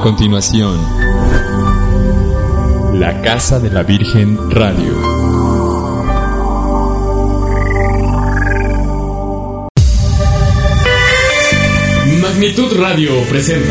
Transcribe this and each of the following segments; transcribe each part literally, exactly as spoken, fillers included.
A continuación, La Casa de la Virgen Radio. Magnitud Radio presenta.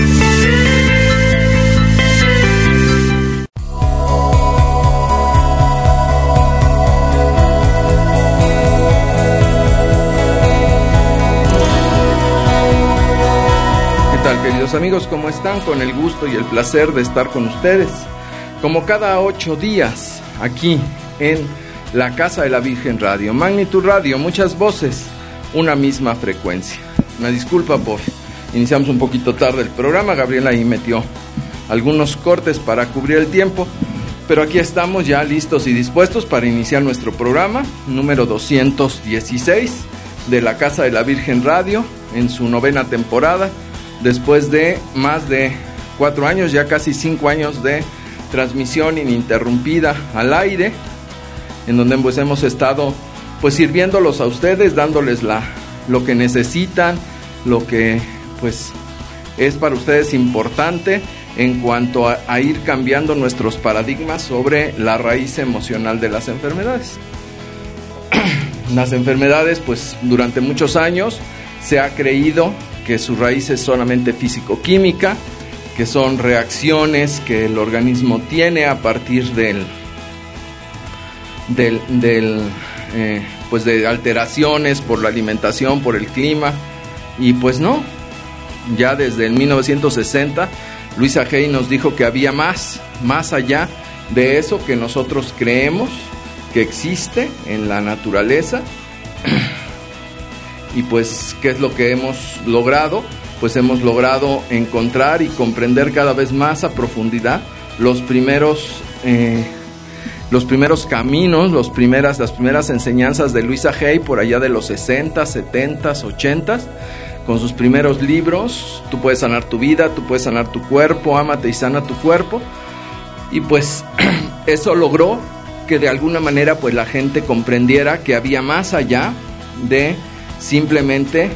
Queridos amigos, ¿cómo están? Con el gusto y el placer de estar con ustedes, como cada ocho días, aquí en la Casa de la Virgen Radio, Magnitud Radio, muchas voces, una misma frecuencia. Una disculpa por iniciamos un poquito tarde el programa, Gabriela ahí metió algunos cortes para cubrir el tiempo, pero aquí estamos ya listos y dispuestos para iniciar nuestro programa número doscientos dieciséis de la Casa de la Virgen Radio, en su novena temporada. Después de más de cuatro años, ya casi cinco años de transmisión ininterrumpida al aire, en donde pues hemos estado pues sirviéndolos a ustedes, dándoles la, lo que necesitan, lo que pues es para ustedes importante en cuanto a, a ir cambiando nuestros paradigmas sobre la raíz emocional de las enfermedades. Las enfermedades pues durante muchos años se ha creído que su raíz es solamente físico-química, que son reacciones que el organismo tiene a partir del, del, del eh, pues de alteraciones por la alimentación, por el clima, y pues no, ya desde el mil novecientos sesenta, Louisa Hay nos dijo que había más, más allá de eso que nosotros creemos que existe en la naturaleza. Y pues, ¿qué es lo que hemos logrado? Pues hemos logrado encontrar y comprender cada vez más a profundidad los primeros, eh, los primeros caminos, los primeras, las primeras enseñanzas de Louisa Hay por allá de los sesenta, setenta, ochenta, con sus primeros libros. Tú puedes sanar tu vida, tú puedes sanar tu cuerpo, ámate y sana tu cuerpo. Y pues eso logró que de alguna manera pues la gente comprendiera que había más allá de simplemente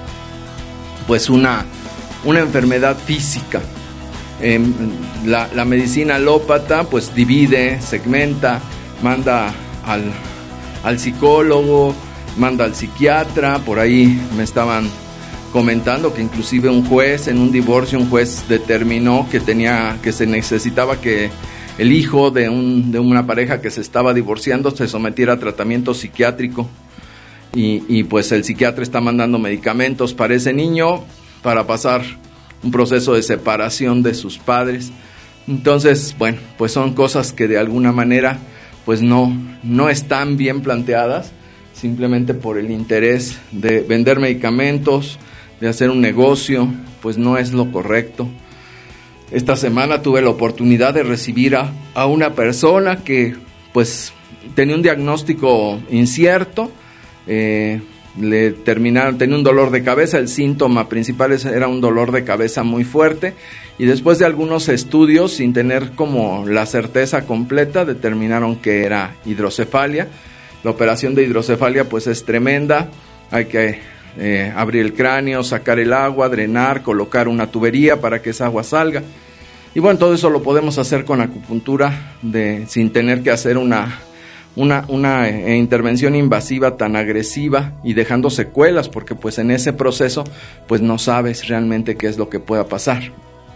pues una, una enfermedad física. Eh, la, la medicina alópata pues divide, segmenta, manda al, al psicólogo, manda al psiquiatra. Por ahí me estaban comentando que inclusive un juez en un divorcio, un juez determinó que tenía, que se necesitaba que el hijo de, un, de una pareja que se estaba divorciando se sometiera a tratamiento psiquiátrico. Y, y pues el psiquiatra está mandando medicamentos para ese niño para pasar un proceso de separación de sus padres. Entonces, bueno, pues son cosas que de alguna manera pues no, no están bien planteadas, simplemente por el interés de vender medicamentos, de hacer un negocio, pues no es lo correcto. Esta semana tuve la oportunidad de recibir a, a una persona que pues tenía un diagnóstico incierto. Eh, le terminaron, tenía un dolor de cabeza, el síntoma principal era un dolor de cabeza muy fuerte, y después de algunos estudios, sin tener como la certeza completa, determinaron que era hidrocefalia. La operación de hidrocefalia pues es tremenda, hay que eh, abrir el cráneo, sacar el agua, drenar, colocar una tubería para que esa agua salga, y bueno, todo eso lo podemos hacer con acupuntura, de, sin tener que hacer una Una, una eh, intervención invasiva tan agresiva y dejando secuelas, porque pues en ese proceso pues no sabes realmente qué es lo que pueda pasar.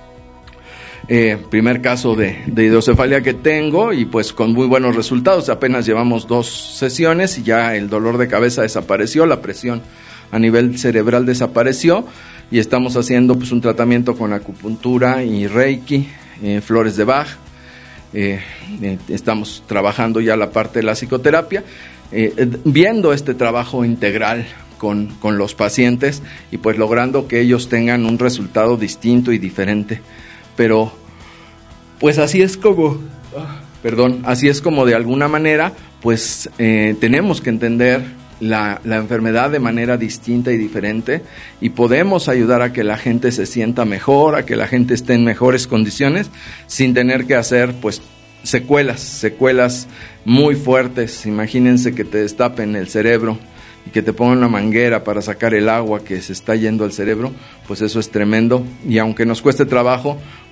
Eh, primer caso de, de hidrocefalia que tengo, y pues con muy buenos resultados. Apenas llevamos dos sesiones y ya el dolor de cabeza desapareció, la presión a nivel cerebral desapareció, y estamos haciendo pues un tratamiento con acupuntura y reiki, eh, flores de Bach. Eh, eh, estamos trabajando ya la parte de la psicoterapia, eh, eh, viendo este trabajo integral con, con los pacientes, y pues logrando que ellos tengan un resultado distinto y diferente. Pero pues así es como, perdón, así es como de alguna manera pues eh, tenemos que entender la, la enfermedad de manera distinta y diferente, y podemos ayudar a que la gente se sienta mejor, a que la gente esté en mejores condiciones, sin tener que hacer pues secuelas, secuelas muy fuertes. Imagínense que te destapen el cerebro y que te pongan una manguera para sacar el agua que se está yendo al cerebro, pues eso es tremendo. Y aunque nos cueste trabajo,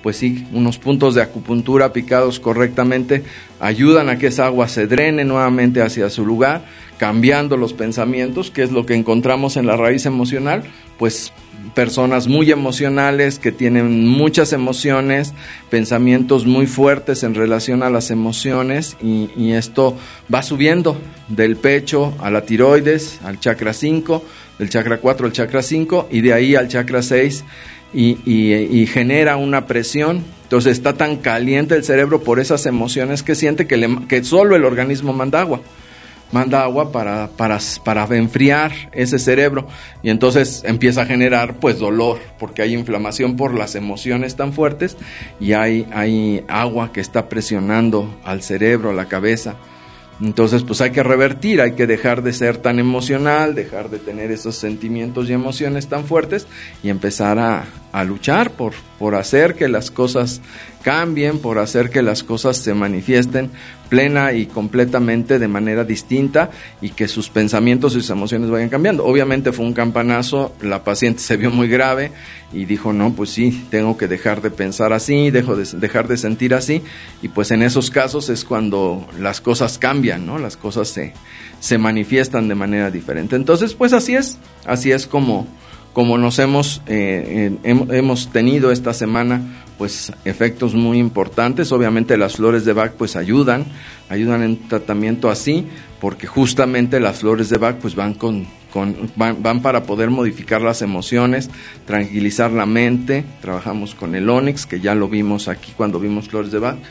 pues sí, unos puntos de acupuntura picados correctamente ayudan a que esa agua se drene nuevamente hacia su lugar, cambiando los pensamientos, que es lo que encontramos en la raíz emocional, pues personas muy emocionales que tienen muchas emociones, pensamientos muy fuertes en relación a las emociones, y, y esto va subiendo del pecho a la tiroides, al chakra cinco, del chakra cuatro al chakra cinco, y de ahí al chakra seis, y, y, y genera una presión. Entonces está tan caliente el cerebro por esas emociones que siente que, le, que solo el organismo manda agua. manda agua para, para, para enfriar ese cerebro, y entonces empieza a generar pues dolor, porque hay inflamación por las emociones tan fuertes, y hay, hay agua que está presionando al cerebro, a la cabeza. Entonces pues hay que revertir, hay que dejar de ser tan emocional, dejar de tener esos sentimientos y emociones tan fuertes, y empezar a, a luchar por, por hacer que las cosas cambien, por hacer que las cosas se manifiesten plena y completamente de manera distinta, y que sus pensamientos y sus emociones vayan cambiando. Obviamente fue un campanazo, la paciente se vio muy grave y dijo, no, pues sí, tengo que dejar de pensar así, dejo de, dejar de sentir así, y pues en esos casos es cuando las cosas cambian, ¿no? Las cosas se, se manifiestan de manera diferente. Entonces, pues así es, así es como, como nos hemos, eh, eh, hemos tenido esta semana, pues efectos muy importantes. Obviamente las flores de Bach pues ayudan, ayudan en tratamiento así, porque justamente las flores de Bach pues van con, con van, van para poder modificar las emociones, tranquilizar la mente. Trabajamos con el Onix, que ya lo vimos aquí cuando vimos flores de Bach.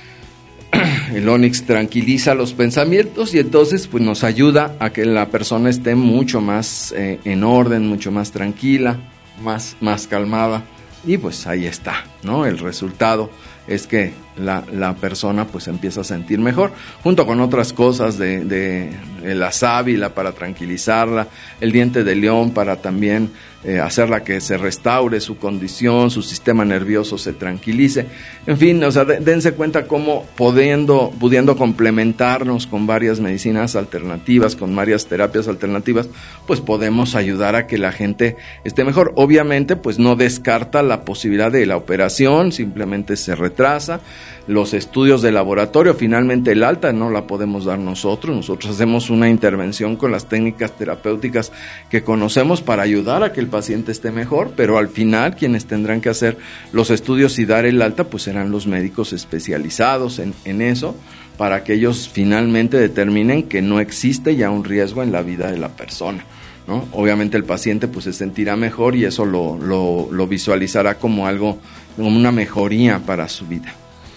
El Onix tranquiliza los pensamientos, y entonces pues nos ayuda a que la persona esté mucho más eh, en orden, mucho más tranquila, más, más calmada. Y pues ahí está, ¿no? El resultado es que la, la persona pues empieza a sentir mejor, junto con otras cosas de, de, de la sábila para tranquilizarla, el diente de león para también eh, hacerla que se restaure su condición, su sistema nervioso se tranquilice. En fin, o sea, de, dense cuenta cómo pudiendo, pudiendo complementarnos con varias medicinas alternativas, con varias terapias alternativas, pues podemos ayudar a que la gente esté mejor. Obviamente pues no descarta la posibilidad de la operación, simplemente se retrasa. Los estudios de laboratorio, finalmente el alta no la podemos dar nosotros, nosotros hacemos una intervención con las técnicas terapéuticas que conocemos para ayudar a que el paciente esté mejor, pero al final quienes tendrán que hacer los estudios y dar el alta pues serán los médicos especializados en, en eso, para que ellos finalmente determinen que no existe ya un riesgo en la vida de la persona, ¿no? Obviamente el paciente pues se sentirá mejor, y eso lo, lo, lo visualizará como algo, como una mejoría para su vida.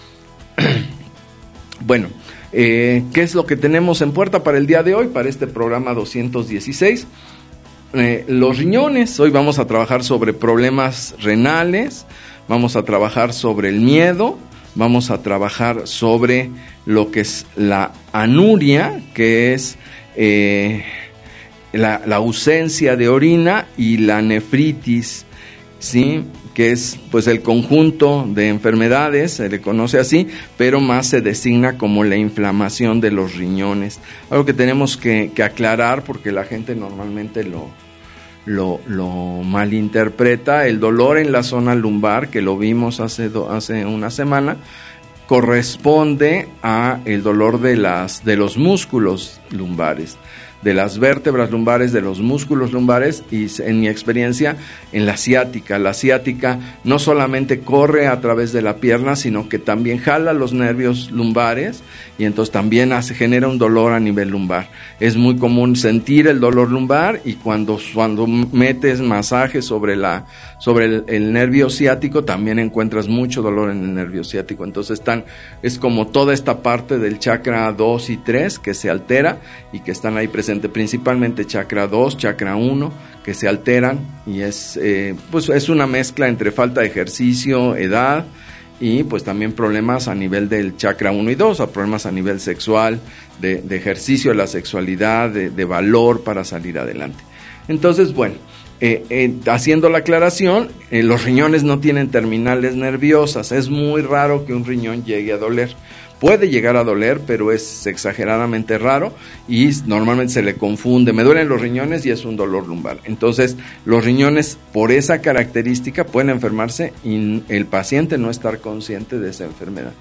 Bueno, eh, ¿qué es lo que tenemos en puerta para el día de hoy, para este programa doscientos dieciséis? Eh, los riñones. Hoy vamos a trabajar sobre problemas renales, vamos a trabajar sobre el miedo, vamos a trabajar sobre lo que es la anuria, que es eh, la, la ausencia de orina, y la nefritis, ¿sí?, que es pues el conjunto de enfermedades, se le conoce así, pero más se designa como la inflamación de los riñones. Algo que tenemos que, que aclarar, porque la gente normalmente lo, lo, lo malinterpreta. El dolor en la zona lumbar, que lo vimos hace, do, hace una semana, corresponde a el dolor de, las, de los músculos lumbares, de las vértebras lumbares, de los músculos lumbares, y en mi experiencia en la ciática. La ciática no solamente corre a través de la pierna, sino que también jala los nervios lumbares, y entonces también hace, genera un dolor a nivel lumbar. Es muy común sentir el dolor lumbar, y cuando, cuando metes masaje sobre, la, sobre el, el nervio ciático, también encuentras mucho dolor en el nervio ciático. Entonces están, es como toda esta parte del chakra dos y tres que se altera y que están ahí presentes, principalmente chakra dos, chakra uno, que se alteran, y es eh, pues es una mezcla entre falta de ejercicio, edad, y pues también problemas a nivel del chakra uno y dos, a problemas a nivel sexual, de, de ejercicio de la sexualidad, de, de valor para salir adelante. Entonces, bueno, eh, eh, haciendo la aclaración, eh, los riñones no tienen terminales nerviosas. Es muy raro que un riñón llegue a doler. puede llegar a doler, pero es exageradamente raro y normalmente se le confunde, me duelen los riñones y es un dolor lumbar. Entonces, los riñones, por esa característica, pueden enfermarse y el paciente no estar consciente de esa enfermedad.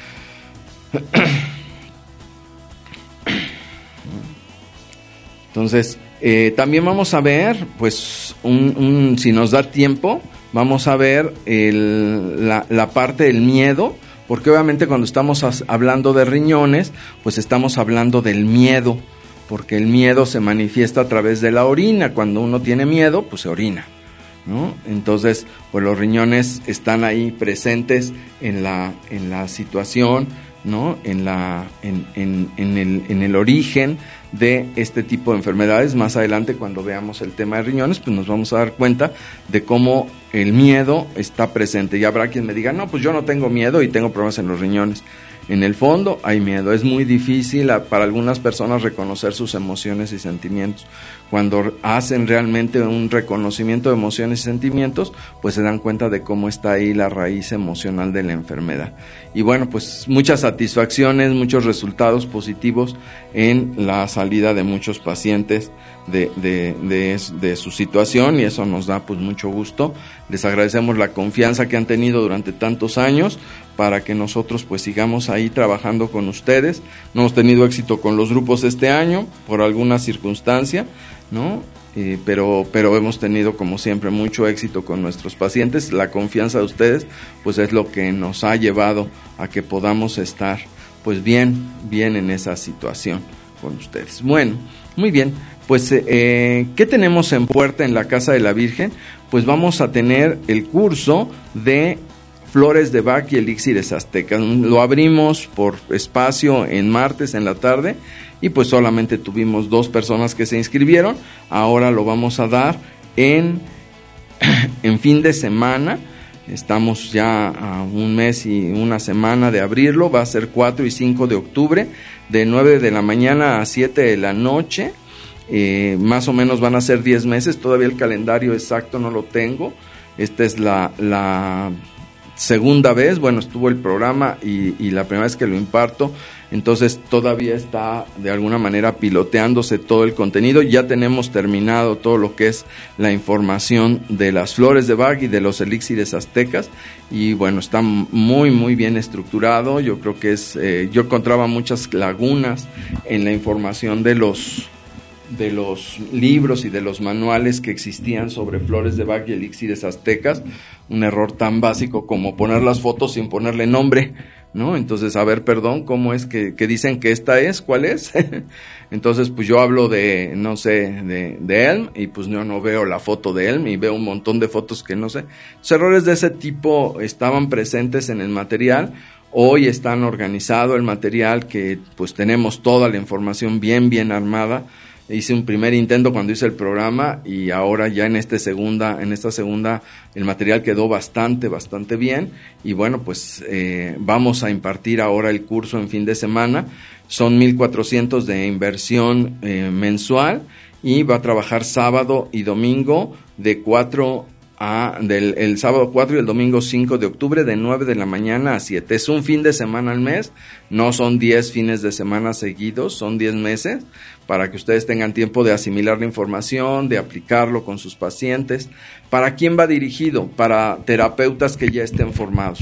Entonces, eh, también vamos a ver, pues, un, un, si nos da tiempo, vamos a ver el, la, la parte del miedo, porque obviamente cuando estamos as, hablando de riñones, pues estamos hablando del miedo, porque el miedo se manifiesta a través de la orina. Cuando uno tiene miedo, pues se orina, ¿no? Entonces, pues los riñones están ahí presentes en la, en la situación, ¿no? En la, en, en, en el, en el origen de este tipo de enfermedades. Más adelante, cuando veamos el tema de riñones, pues nos vamos a dar cuenta de cómo el miedo está presente. Y habrá quien me diga, no, pues yo no tengo miedo y tengo problemas en los riñones. En el fondo hay miedo. Es muy difícil a, para algunas personas reconocer sus emociones y sentimientos. Cuando hacen realmente un reconocimiento de emociones y sentimientos, pues se dan cuenta de cómo está ahí la raíz emocional de la enfermedad. Y bueno, pues muchas satisfacciones, muchos resultados positivos en la salida de muchos pacientes de, de, de, de su situación, y eso nos da pues mucho gusto. Les agradecemos la confianza que han tenido durante tantos años para que nosotros pues sigamos ahí trabajando con ustedes. No hemos tenido éxito con los grupos este año por alguna circunstancia, ¿no? Eh, pero pero hemos tenido, como siempre, mucho éxito con nuestros pacientes. La confianza de ustedes pues es lo que nos ha llevado a que podamos estar pues bien, bien en esa situación con ustedes. Bueno, muy bien, pues eh, ¿qué tenemos en puerta en la Casa de la Virgen? Pues vamos a tener el curso de Flores de Bach y Elixires Aztecas. Lo abrimos por espacio en martes en la tarde y pues solamente tuvimos dos personas que se inscribieron. Ahora lo vamos a dar en, en fin de semana. Estamos ya a un mes y una semana de abrirlo. Va a ser cuatro y cinco de octubre, de nueve de la mañana a siete de la noche. Eh, más o menos van a ser diez meses. Todavía el calendario exacto no lo tengo. Esta es la... la segunda vez, bueno, estuvo el programa y, y la primera vez que lo imparto, entonces todavía está de alguna manera piloteándose todo el contenido. Ya tenemos terminado todo lo que es la información de las flores de Bach y de los elixires aztecas, y bueno, está muy muy bien estructurado. Yo creo que es, eh, yo encontraba muchas lagunas en la información de los de los libros y de los manuales que existían sobre flores de Bach y elixires aztecas. Un error tan básico como poner las fotos sin ponerle nombre, ¿no? Entonces, a ver, perdón, ¿cómo es que, que dicen que esta es? ¿Cuál es? Entonces, pues yo hablo de, no sé, de, de Elm, y pues yo no veo la foto de Elm y veo un montón de fotos que no sé. Los errores de ese tipo estaban presentes en el material. Hoy están organizado el material, que pues tenemos toda la información bien, bien armada. Hice un primer intento cuando hice el programa y ahora ya en este segunda, en esta segunda el material quedó bastante, bastante bien. Y bueno, pues eh, vamos a impartir ahora el curso en fin de semana. Son mil cuatrocientos de inversión eh, mensual, y va a trabajar sábado y domingo de cuatro a, del, el sábado cuatro y el domingo cinco de octubre, de nueve de la mañana a siete. Es un fin de semana al mes, no son diez fines de semana seguidos, son diez meses, para que ustedes tengan tiempo de asimilar la información, de aplicarlo con sus pacientes. ¿Para quién va dirigido? Para terapeutas que ya estén formados,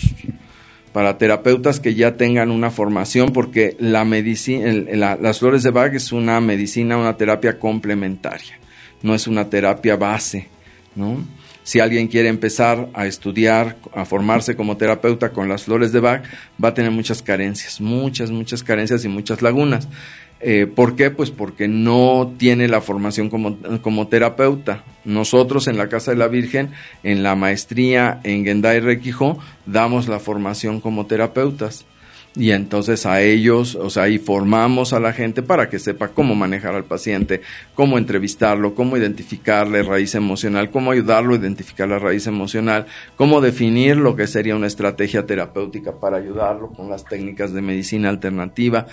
para terapeutas que ya tengan una formación, porque la medicina, la, las flores de Bach es una medicina, una terapia complementaria, no es una terapia base, ¿no? Si alguien quiere empezar a estudiar, a formarse como terapeuta con las flores de Bach, va a tener muchas carencias, muchas, muchas carencias y muchas lagunas. Eh, ¿Por qué? Pues porque no tiene la formación como, como terapeuta. Nosotros en la Casa de la Virgen, en la maestría en Gendai Rekijo, damos la formación como terapeutas. Y entonces a ellos, o sea, ahí formamos a la gente para que sepa cómo manejar al paciente, cómo entrevistarlo, cómo identificarle raíz emocional, cómo ayudarlo a identificar la raíz emocional, cómo definir lo que sería una estrategia terapéutica para ayudarlo con las técnicas de medicina alternativa,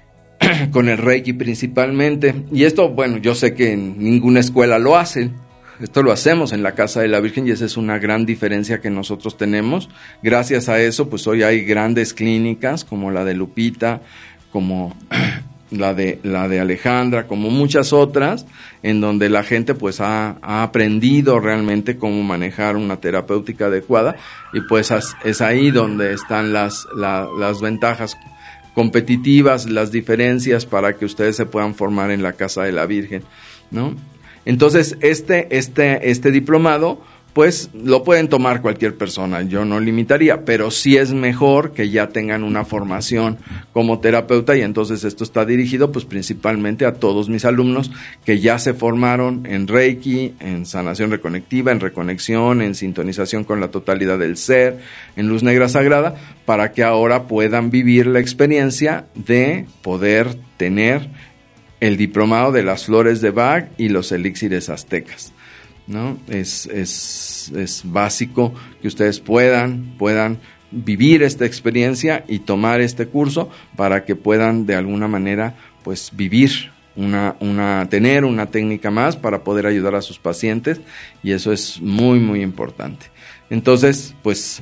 con el Reiki principalmente. Y esto, bueno, yo sé que en ninguna escuela lo hacen, Esto lo hacemos en la Casa de la Virgen y esa es una gran diferencia que nosotros tenemos. Gracias a eso, pues hoy hay grandes clínicas como la de Lupita, como la de la de Alejandra, como muchas otras, en donde la gente pues ha, ha aprendido realmente cómo manejar una terapéutica adecuada y pues es ahí donde están las, la, las ventajas competitivas, las diferencias para que ustedes se puedan formar en la Casa de la Virgen, ¿no? Entonces, este, este, este diplomado, pues lo pueden tomar cualquier persona, yo no limitaría, pero sí es mejor que ya tengan una formación como terapeuta y entonces esto está dirigido pues principalmente a todos mis alumnos que ya se formaron en Reiki, en sanación reconectiva, en reconexión, en sintonización con la totalidad del ser, en luz negra sagrada, para que ahora puedan vivir la experiencia de poder tener el diplomado de las flores de Bach y los elixires aztecas, ¿no? Es, es, es básico que ustedes puedan, puedan vivir esta experiencia y tomar este curso para que puedan de alguna manera pues vivir una, una, tener una técnica más para poder ayudar a sus pacientes y eso es muy muy importante. Entonces pues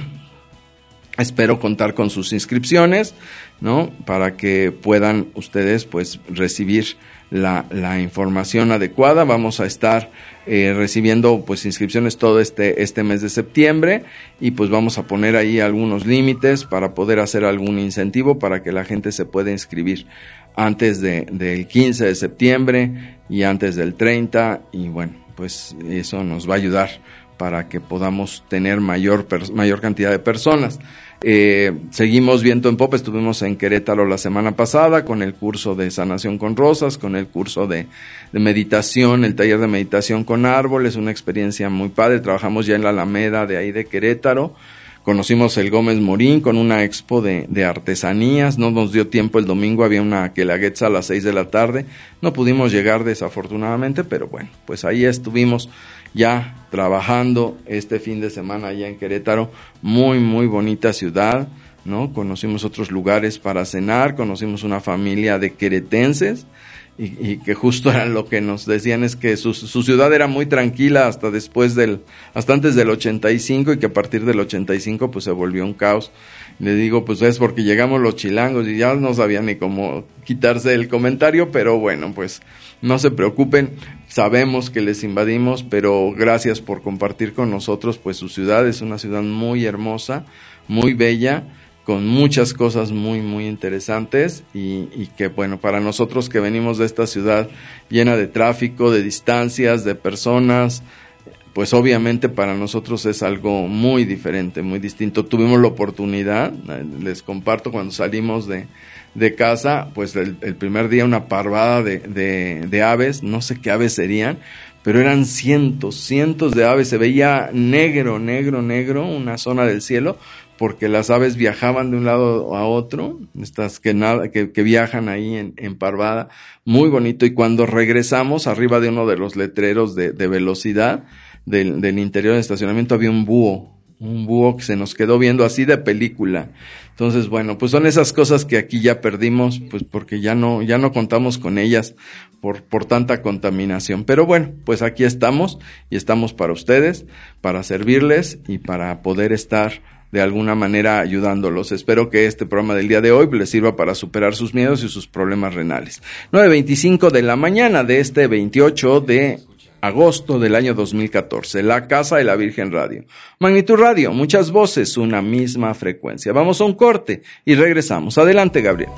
espero contar con sus inscripciones, ¿no? Para que puedan ustedes pues recibir la, la información adecuada. Vamos a estar eh, recibiendo pues inscripciones todo este, este mes de septiembre y pues vamos a poner ahí algunos límites para poder hacer algún incentivo para que la gente se pueda inscribir antes de, del quince de septiembre y antes del treinta y bueno, pues eso nos va a ayudar para que podamos tener mayor, mayor cantidad de personas. Eh, seguimos viento en popa, estuvimos en Querétaro la semana pasada con el curso de sanación con rosas, con el curso de, de meditación, el taller de meditación con árboles, una experiencia muy padre, trabajamos ya en la Alameda de ahí de Querétaro, conocimos el Gómez Morín con una expo de, de artesanías, no nos dio tiempo el domingo, había una Quelaguetza a las seis de la tarde, no pudimos llegar desafortunadamente, pero bueno, pues ahí estuvimos ya trabajando este fin de semana allá en Querétaro, muy muy bonita ciudad, ¿no? Conocimos otros lugares para cenar, conocimos una familia de queretenses y, y que justo era lo que nos decían es que su, su ciudad era muy tranquila hasta después del, hasta antes del ochenta y cinco y que a partir del ochenta y cinco pues se volvió un caos. Le digo, pues es porque llegamos los chilangos y ya no sabían ni cómo quitarse el comentario, pero bueno, pues no se preocupen, sabemos que les invadimos, pero gracias por compartir con nosotros, pues su ciudad es una ciudad muy hermosa, muy bella, con muchas cosas muy, muy interesantes y, y que bueno, para nosotros que venimos de esta ciudad llena de tráfico, de distancias, de personas, pues obviamente para nosotros es algo muy diferente, muy distinto. Tuvimos la oportunidad, les comparto, cuando salimos de, de casa, pues el, el primer día una parvada de, de, de aves, no sé qué aves serían, pero eran cientos, cientos de aves, se veía negro, negro, negro, una zona del cielo, porque las aves viajaban de un lado a otro, estas que nada, que, que viajan ahí en, en parvada, muy bonito, y cuando regresamos, arriba de uno de los letreros de, de velocidad, Del, del interior del estacionamiento había un búho, un búho que se nos quedó viendo así de película. Entonces, bueno, pues son esas cosas que aquí ya perdimos, pues porque ya no, ya no contamos con ellas por, por tanta contaminación. Pero bueno, pues aquí estamos y estamos para ustedes, para servirles y para poder estar de alguna manera ayudándolos. Espero que este programa del día de hoy les sirva para superar sus miedos y sus problemas renales. nueve veinticinco de la mañana de este veintiocho de agosto del año dos mil catorce, la Casa de la Virgen Radio. Magnitud Radio, muchas voces, una misma frecuencia. Vamos a un corte y regresamos. Adelante, Gabriel.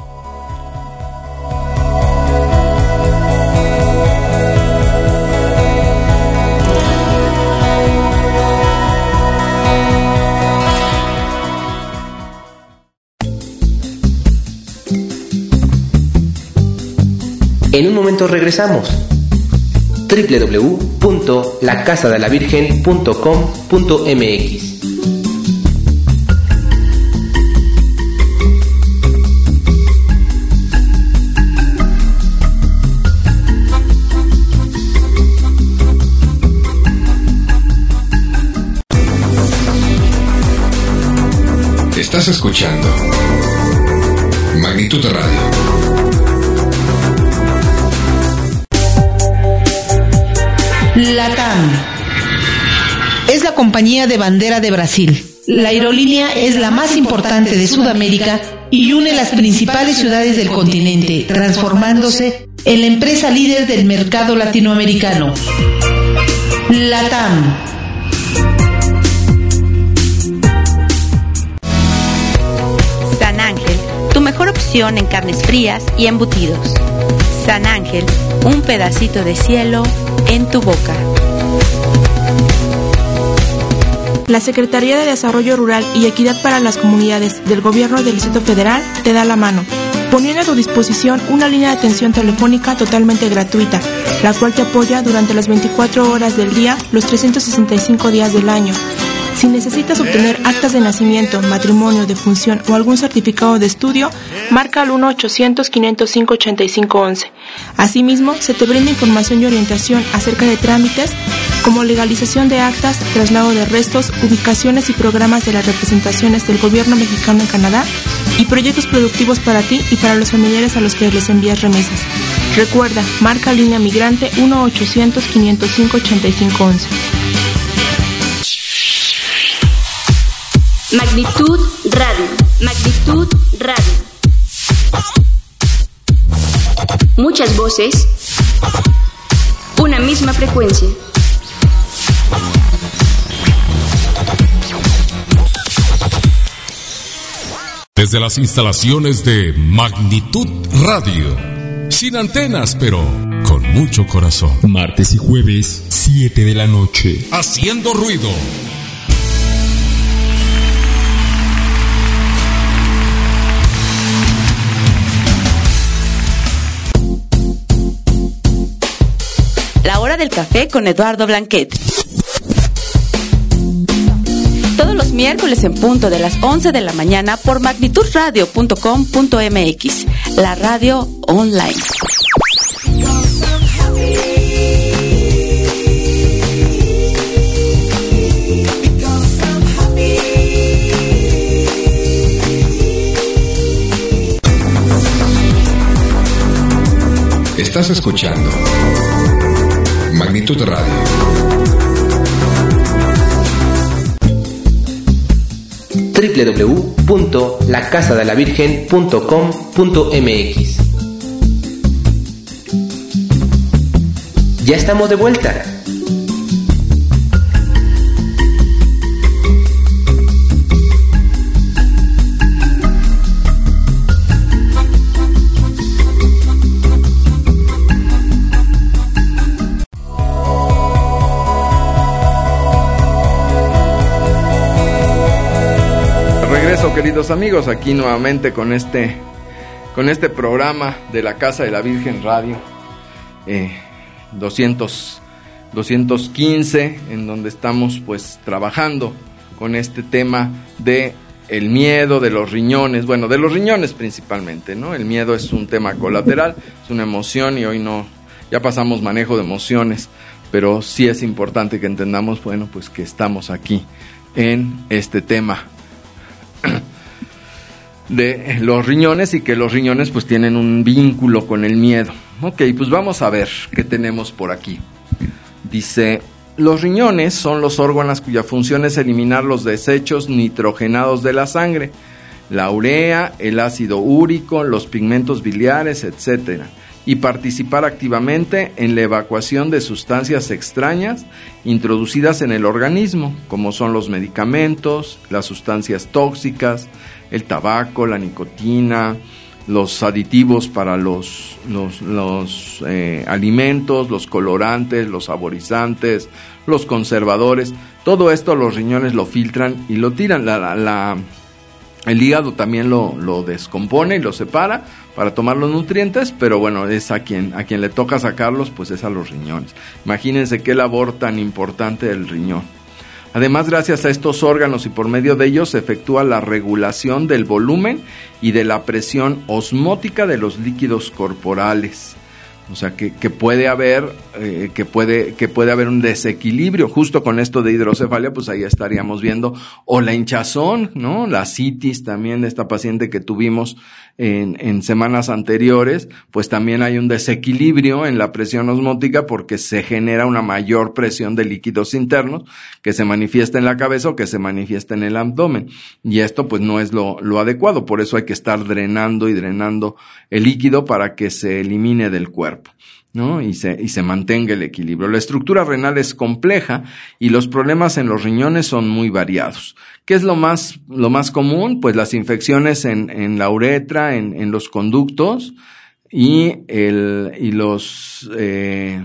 En un momento regresamos. doble u doble u doble u punto la casa de la virgen punto com punto m x. Estás escuchando Magnitud Radio. LATAM es la compañía de bandera de Brasil. La aerolínea es la más importante de Sudamérica y une las principales ciudades del continente, transformándose en la empresa líder del mercado latinoamericano. LATAM. San Ángel, tu mejor opción en carnes frías y embutidos. San Ángel, un pedacito de cielo en tu boca. La Secretaría de Desarrollo Rural y Equidad para las Comunidades del Gobierno del Distrito Federal te da la mano, poniendo a tu disposición una línea de atención telefónica totalmente gratuita, la cual te apoya durante las veinticuatro horas del día, los trescientos sesenta y cinco días del año. Si necesitas obtener actas de nacimiento, matrimonio, defunción o algún certificado de estudio, marca al uno ochocientos, quinientos cinco, ochenta y cinco once. Asimismo, se te brinda información y orientación acerca de trámites como legalización de actas, traslado de restos, ubicaciones y programas de las representaciones del gobierno mexicano en Canadá y proyectos productivos para ti y para los familiares a los que les envías remesas. Recuerda, marca línea migrante uno ochocientos, quinientos cinco, ochenta y cinco once. Magnitud Radio. Magnitud Radio. Muchas voces. Una misma frecuencia. Desde las instalaciones de Magnitud Radio. Sin antenas, pero con mucho corazón. Martes y jueves, siete de la noche. Haciendo ruido. La hora del café con Eduardo Blanquet. Todos los miércoles en punto de las once de la mañana por magnitud radio punto com punto m x, la radio online. Estás escuchando Magnitud Radio. doble u doble u doble u punto la casa de la virgen punto com punto m x. Ya estamos de vuelta. Queridos amigos, aquí nuevamente con este con este programa de la Casa de la Virgen Radio eh, doscientos quince, en donde estamos pues trabajando con este tema de el miedo, de los riñones, bueno, de los riñones principalmente, ¿no? El miedo es un tema colateral, es una emoción y hoy no, ya pasamos manejo de emociones, pero sí es importante que entendamos, bueno, pues que estamos aquí en este tema de los riñones y que los riñones pues tienen un vínculo con el miedo. Ok, pues vamos a ver qué tenemos por aquí. Dice, los riñones son los órganos cuya función es eliminar los desechos nitrogenados de la sangre, la urea, el ácido úrico, los pigmentos biliares, etcétera, y participar activamente en la evacuación de sustancias extrañas introducidas en el organismo, como son los medicamentos, las sustancias tóxicas, el tabaco, la nicotina, los aditivos para los, los, los eh, alimentos, los colorantes, los saborizantes, los conservadores. Todo esto los riñones lo filtran y lo tiran. La, la, la, el hígado también lo, lo descompone y lo separa para tomar los nutrientes, pero bueno, es a quien, a quien le toca sacarlos, pues es a los riñones. Imagínense qué labor tan importante del riñón. Además, gracias a estos órganos y por medio de ellos se efectúa la regulación del volumen y de la presión osmótica de los líquidos corporales. O sea, que, que puede haber eh, que puede que puede haber un desequilibrio. Justo con esto de hidrocefalia, pues ahí estaríamos viendo, o la hinchazón, ¿no? La citis también de esta paciente que tuvimos en, en semanas anteriores, pues también hay un desequilibrio en la presión osmótica porque se genera una mayor presión de líquidos internos que se manifiesta en la cabeza o que se manifiesta en el abdomen. Y esto pues no es lo, lo adecuado, por eso hay que estar drenando y drenando el líquido para que se elimine del cuerpo, ¿no? Y se, y se mantenga el equilibrio. La estructura renal es compleja y los problemas en los riñones son muy variados. ¿Qué es lo más, lo más común? Pues las infecciones en, en la uretra, en, en los conductos y el, y los, eh,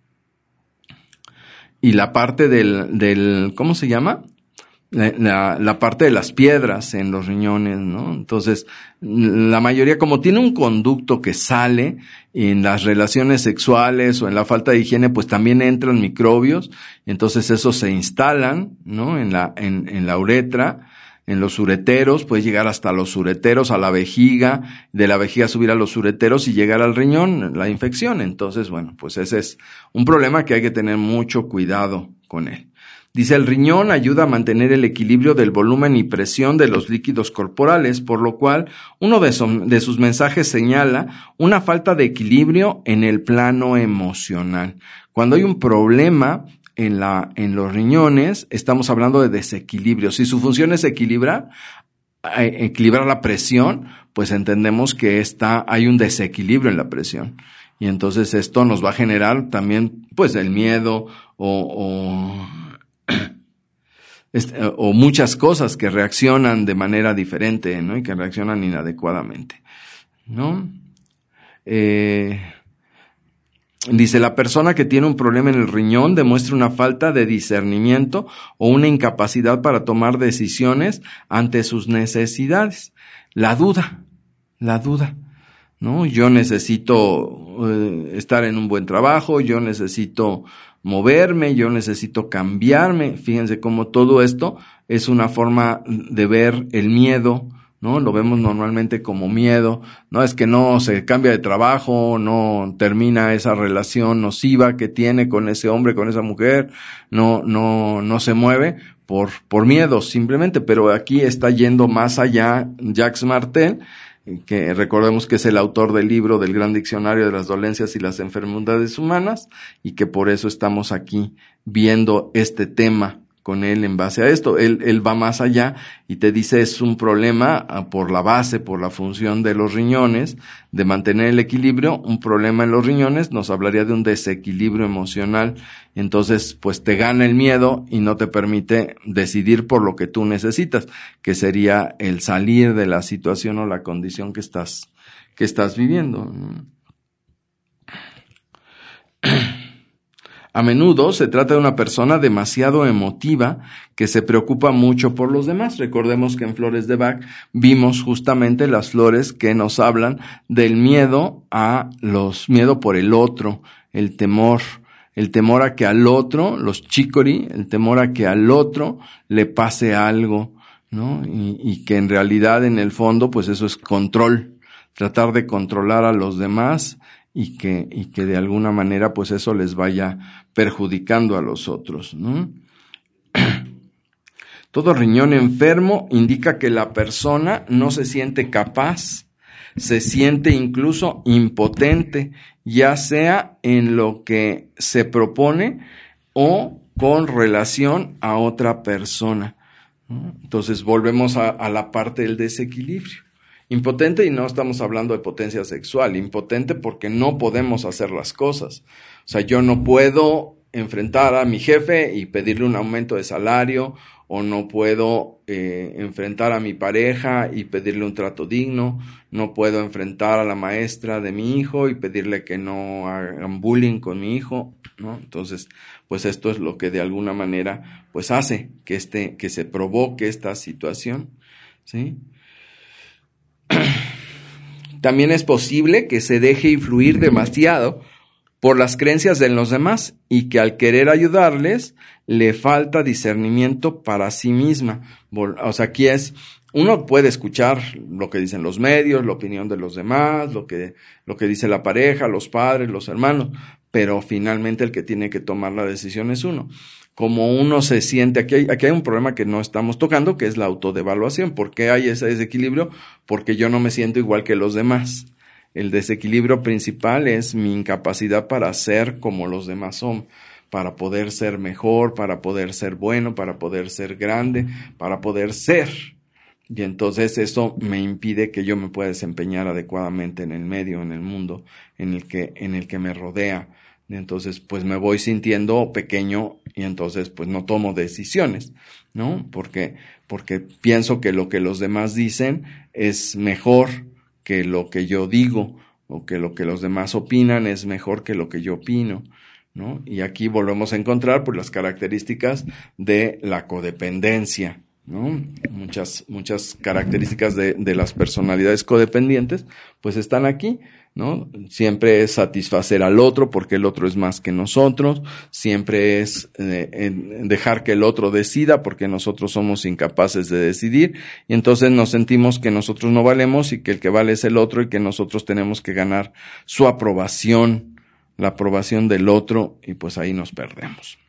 y la parte del, del, ¿cómo se llama? La, la, la parte de las piedras en los riñones, ¿no? Entonces, la mayoría, como tiene un conducto que sale en las relaciones sexuales o en la falta de higiene, pues también entran microbios, entonces esos se instalan, ¿no? En la, en, en la uretra, en los ureteros, puede llegar hasta los ureteros, a la vejiga, de la vejiga subir a los ureteros y llegar al riñón, la infección. Entonces, bueno, pues ese es un problema que hay que tener mucho cuidado con él. Dice, el riñón ayuda a mantener el equilibrio del volumen y presión de los líquidos corporales, por lo cual uno de, so, de sus mensajes señala una falta de equilibrio en el plano emocional. Cuando hay un problema en la, en los riñones, estamos hablando de desequilibrio. Si su función es equilibrar, equilibrar la presión, pues entendemos que está, hay un desequilibrio en la presión. Y entonces esto nos va a generar también, pues, el miedo o, o Este, o muchas cosas que reaccionan de manera diferente, ¿no? Y que reaccionan inadecuadamente, ¿no? Eh, dice, la persona que tiene un problema en el riñón demuestra una falta de discernimiento o una incapacidad para tomar decisiones ante sus necesidades. La duda, la duda, ¿no? Yo necesito eh, estar en un buen trabajo, yo necesito moverme, yo necesito cambiarme. Fíjense cómo todo esto es una forma de ver el miedo, ¿no? Lo vemos normalmente como miedo, no es que no se cambia de trabajo, no termina esa relación nociva que tiene con ese hombre, con esa mujer, no, no, no se mueve por, por miedo simplemente, pero aquí está yendo más allá Jacques Martel, que recordemos que es el autor del libro del Gran Diccionario de las Dolencias y las Enfermedades Humanas, y que por eso estamos aquí viendo este tema con él en base a esto. Él, él va más allá y te dice es un problema por la base, por la función de los riñones, de mantener el equilibrio. Un problema en los riñones nos hablaría de un desequilibrio emocional. Entonces, pues te gana el miedo y no te permite decidir por lo que tú necesitas, que sería el salir de la situación o la condición que estás, que estás viviendo. A menudo se trata de una persona demasiado emotiva que se preocupa mucho por los demás. Recordemos que en Flores de Bach vimos justamente las flores que nos hablan del miedo a los, miedo por el otro, el temor, el temor a que al otro, los chicory, el temor a que al otro le pase algo, ¿no? Y, y que en realidad en el fondo pues eso es control, tratar de controlar a los demás y que, y que de alguna manera pues eso les vaya perjudicando a los otros, ¿no? Todo riñón enfermo indica que la persona no se siente capaz, se siente incluso impotente, ya sea en lo que se propone o con relación a otra persona, ¿no? Entonces volvemos a, a la parte del desequilibrio. Impotente, y no estamos hablando de potencia sexual, impotente porque no podemos hacer las cosas. O sea, yo no puedo enfrentar a mi jefe y pedirle un aumento de salario, o no puedo eh, enfrentar a mi pareja y pedirle un trato digno, no puedo enfrentar a la maestra de mi hijo y pedirle que no hagan bullying con mi hijo, ¿no? Entonces, pues esto es lo que de alguna manera pues hace que este, que se provoque esta situación, ¿sí? También es posible que se deje influir demasiado por las creencias de los demás y que al querer ayudarles le falta discernimiento para sí misma. O sea, aquí es, uno puede escuchar lo que dicen los medios, la opinión de los demás, lo que, lo que dice la pareja, los padres, los hermanos, pero finalmente el que tiene que tomar la decisión es uno. Como uno se siente, aquí hay, aquí hay un problema que no estamos tocando, que es la autodevaluación. ¿Por qué hay ese desequilibrio? Porque yo no me siento igual que los demás. El desequilibrio principal es mi incapacidad para ser como los demás son, para poder ser mejor, para poder ser bueno, para poder ser grande, para poder ser. Y entonces eso me impide que yo me pueda desempeñar adecuadamente en el medio, en el mundo, en el que, en el que me rodea. Y entonces pues me voy sintiendo pequeño y entonces pues no tomo decisiones, ¿no? Porque, porque pienso que lo que los demás dicen es mejor que lo que yo digo, o que lo que los demás opinan es mejor que lo que yo opino, ¿no? Y aquí volvemos a encontrar pues las características de la codependencia, ¿no? Muchas, muchas características de, de las personalidades codependientes pues están aquí, ¿no? Siempre es satisfacer al otro porque el otro es más que nosotros, siempre es eh, dejar que el otro decida porque nosotros somos incapaces de decidir, y entonces nos sentimos que nosotros no valemos y que el que vale es el otro y que nosotros tenemos que ganar su aprobación, la aprobación del otro, y pues ahí nos perdemos.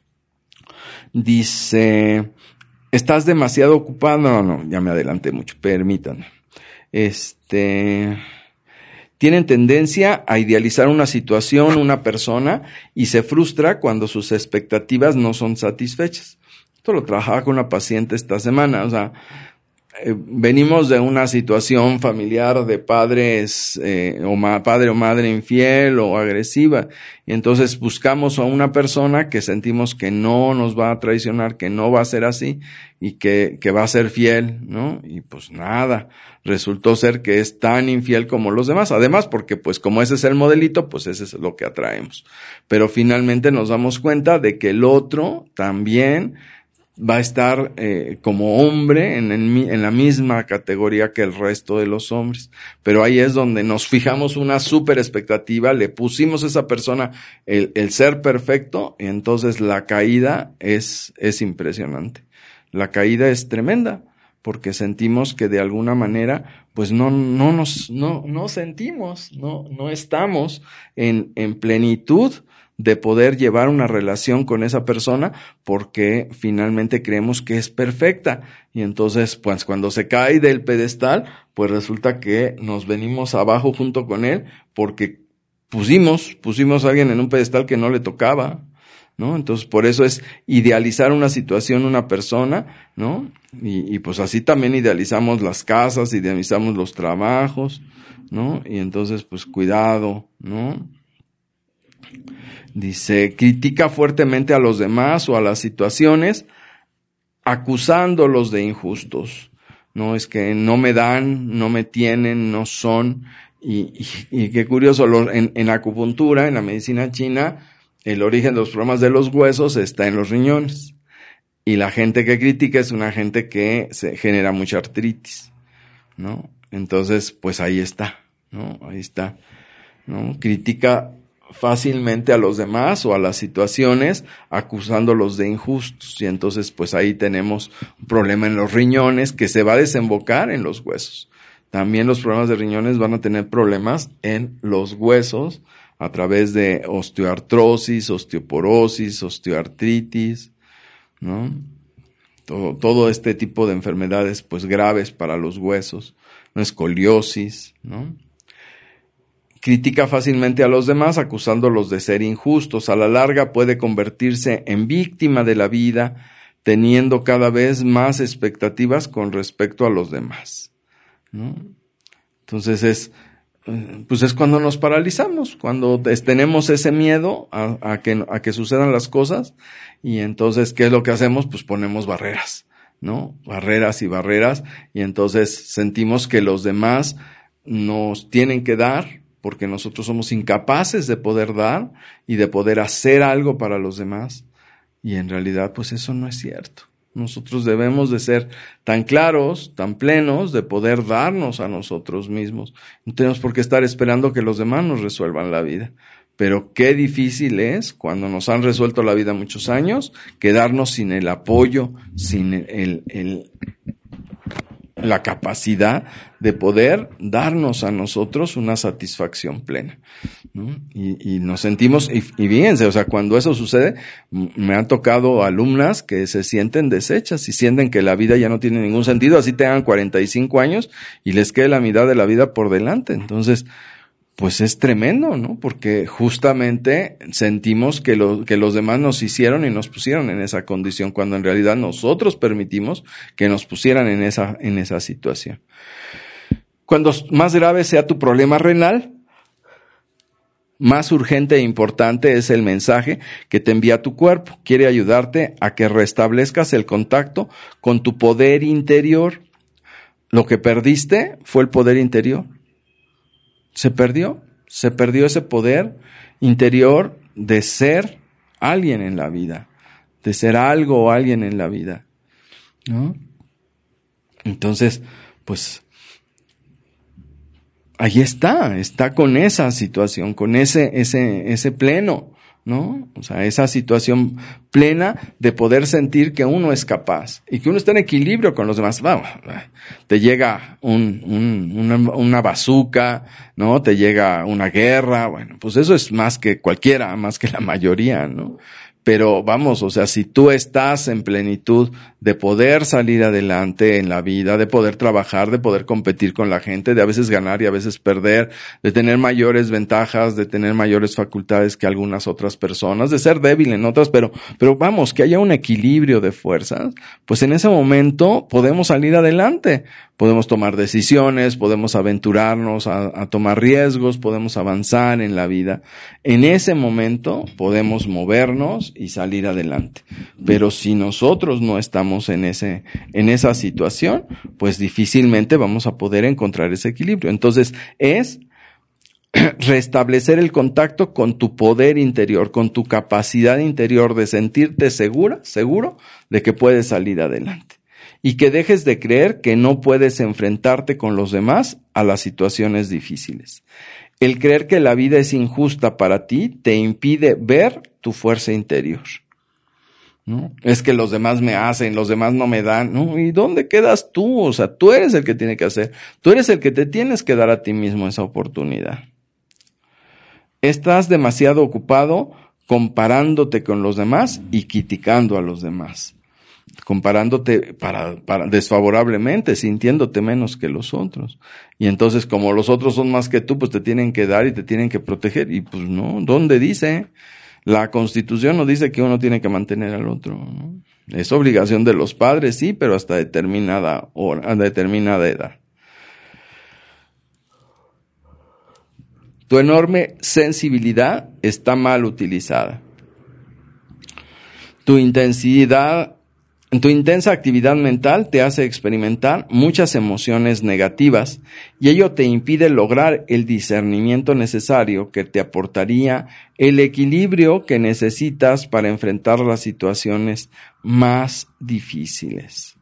Dice, ¿estás demasiado ocupado? No, no, ya me adelanté mucho, permítanme. Este... Tienen tendencia a idealizar una situación, una persona, y se frustra cuando sus expectativas no son satisfechas. Esto lo trabajaba con una paciente esta semana. O sea, eh, venimos de una situación familiar de padres, eh, o ma- padre o madre infiel o agresiva, y entonces buscamos a una persona que sentimos que no nos va a traicionar, que no va a ser así, y que, que va a ser fiel, ¿no? Y pues nada, resultó ser que es tan infiel como los demás. Además, porque pues como ese es el modelito, pues ese es lo que atraemos. Pero finalmente nos damos cuenta de que el otro también va a estar eh, como hombre en, en, en la misma categoría que el resto de los hombres. Pero ahí es donde nos fijamos una súper expectativa, le pusimos a esa persona el, el ser perfecto, y entonces la caída es, es impresionante. La caída es tremenda, porque sentimos que de alguna manera, pues no, no nos, no, no sentimos, no, no estamos en, en plenitud de poder llevar una relación con esa persona, porque finalmente creemos que es perfecta. Y entonces, pues cuando se cae del pedestal, pues resulta que nos venimos abajo junto con él, porque pusimos, pusimos a alguien en un pedestal que no le tocaba, ¿no? Entonces, por eso es idealizar una situación, una persona, ¿no? Y, y pues así también idealizamos las casas, idealizamos los trabajos, ¿no? Y entonces, pues cuidado, ¿no? Dice, critica fuertemente a los demás o a las situaciones, acusándolos de injustos. No, es que no me dan, no me tienen, no son. Y, y, y qué curioso, lo, en, en acupuntura, en la medicina china, el origen de los problemas de los huesos está en los riñones. Y la gente que critica es una gente que se genera mucha artritis, ¿no? Entonces, pues ahí está, ¿no? Ahí está, ¿no? Critica fácilmente a los demás o a las situaciones, acusándolos de injustos. Y entonces, pues ahí tenemos un problema en los riñones que se va a desembocar en los huesos. También los problemas de riñones van a tener problemas en los huesos, a través de osteoartrosis, osteoporosis, osteoartritis, ¿no? Todo, todo este tipo de enfermedades, pues graves para los huesos, ¿no? Escoliosis, ¿no? Critica fácilmente a los demás, acusándolos de ser injustos. A la larga puede convertirse en víctima de la vida, teniendo cada vez más expectativas con respecto a los demás, ¿no? Entonces es pues es cuando nos paralizamos, cuando tenemos ese miedo a, a que a que sucedan las cosas, y entonces ¿qué es lo que hacemos? Pues ponemos barreras, ¿no? Barreras y barreras, y entonces sentimos que los demás nos tienen que dar porque nosotros somos incapaces de poder dar y de poder hacer algo para los demás, y en realidad pues eso no es cierto. Nosotros debemos de ser tan claros, tan plenos, de poder darnos a nosotros mismos. No tenemos por qué estar esperando que los demás nos resuelvan la vida. Pero qué difícil es, cuando nos han resuelto la vida muchos años, quedarnos sin el apoyo, sin el, el, la capacidad de poder darnos a nosotros una satisfacción plena. ¿no? Y, y nos sentimos, y, y fíjense, o sea, cuando eso sucede, me han tocado alumnas que se sienten deshechas y sienten que la vida ya no tiene ningún sentido, así tengan cuarenta y cinco años y les quede la mitad de la vida por delante. Entonces, pues es tremendo, ¿no? Porque justamente sentimos que, lo, que los demás nos hicieron y nos pusieron en esa condición, cuando en realidad nosotros permitimos que nos pusieran en esa, en esa situación. Cuando más grave sea tu problema renal, más urgente e importante es el mensaje que te envía tu cuerpo. Quiere ayudarte a que restablezcas el contacto con tu poder interior. Lo que perdiste fue el poder interior. Se perdió, se perdió ese poder interior de ser alguien en la vida, de ser algo o alguien en la vida, ¿no? Entonces, pues, ahí está, está con esa situación, con ese, ese, ese pleno, ¿no? O sea, esa situación plena de poder sentir que uno es capaz y que uno está en equilibrio con los demás. Vamos, te llega un, un, una, una bazooka, ¿no? Te llega una guerra, bueno, pues eso es más que cualquiera, más que la mayoría, ¿no? Pero vamos, o sea, si tú estás en plenitud de poder salir adelante en la vida, de poder trabajar, de poder competir con la gente, de a veces ganar y a veces perder, de tener mayores ventajas, de tener mayores facultades que algunas otras personas, de ser débil en otras, pero, pero vamos, que haya un equilibrio de fuerzas, pues en ese momento podemos salir adelante. Podemos tomar decisiones, podemos aventurarnos a, a tomar riesgos, podemos avanzar en la vida. En ese momento podemos movernos y salir adelante. Pero si nosotros no estamos en ese, en esa situación, pues difícilmente vamos a poder encontrar ese equilibrio. Entonces, es restablecer el contacto con tu poder interior, con tu capacidad interior de sentirte segura, seguro de que puedes salir adelante. Y que dejes de creer que no puedes enfrentarte con los demás a las situaciones difíciles. El creer que la vida es injusta para ti te impide ver tu fuerza interior, ¿no? Es que los demás me hacen, los demás no me dan, ¿no? ¿Y dónde quedas tú? O sea, tú eres el que tiene que hacer. Tú eres el que te tienes que dar a ti mismo esa oportunidad. Estás demasiado ocupado comparándote con los demás y criticando a los demás. Comparándote para, para desfavorablemente, sintiéndote menos que los otros. Y entonces, como los otros son más que tú, pues te tienen que dar y te tienen que proteger. Y pues no, ¿dónde dice? La Constitución no dice que uno tiene que mantener al otro, ¿no? Es obligación de los padres, sí, pero hasta determinada hora, determinada edad. Tu enorme sensibilidad está mal utilizada. Tu intensidad Tu intensa actividad mental te hace experimentar muchas emociones negativas y ello te impide lograr el discernimiento necesario que te aportaría el equilibrio que necesitas para enfrentar las situaciones más difíciles.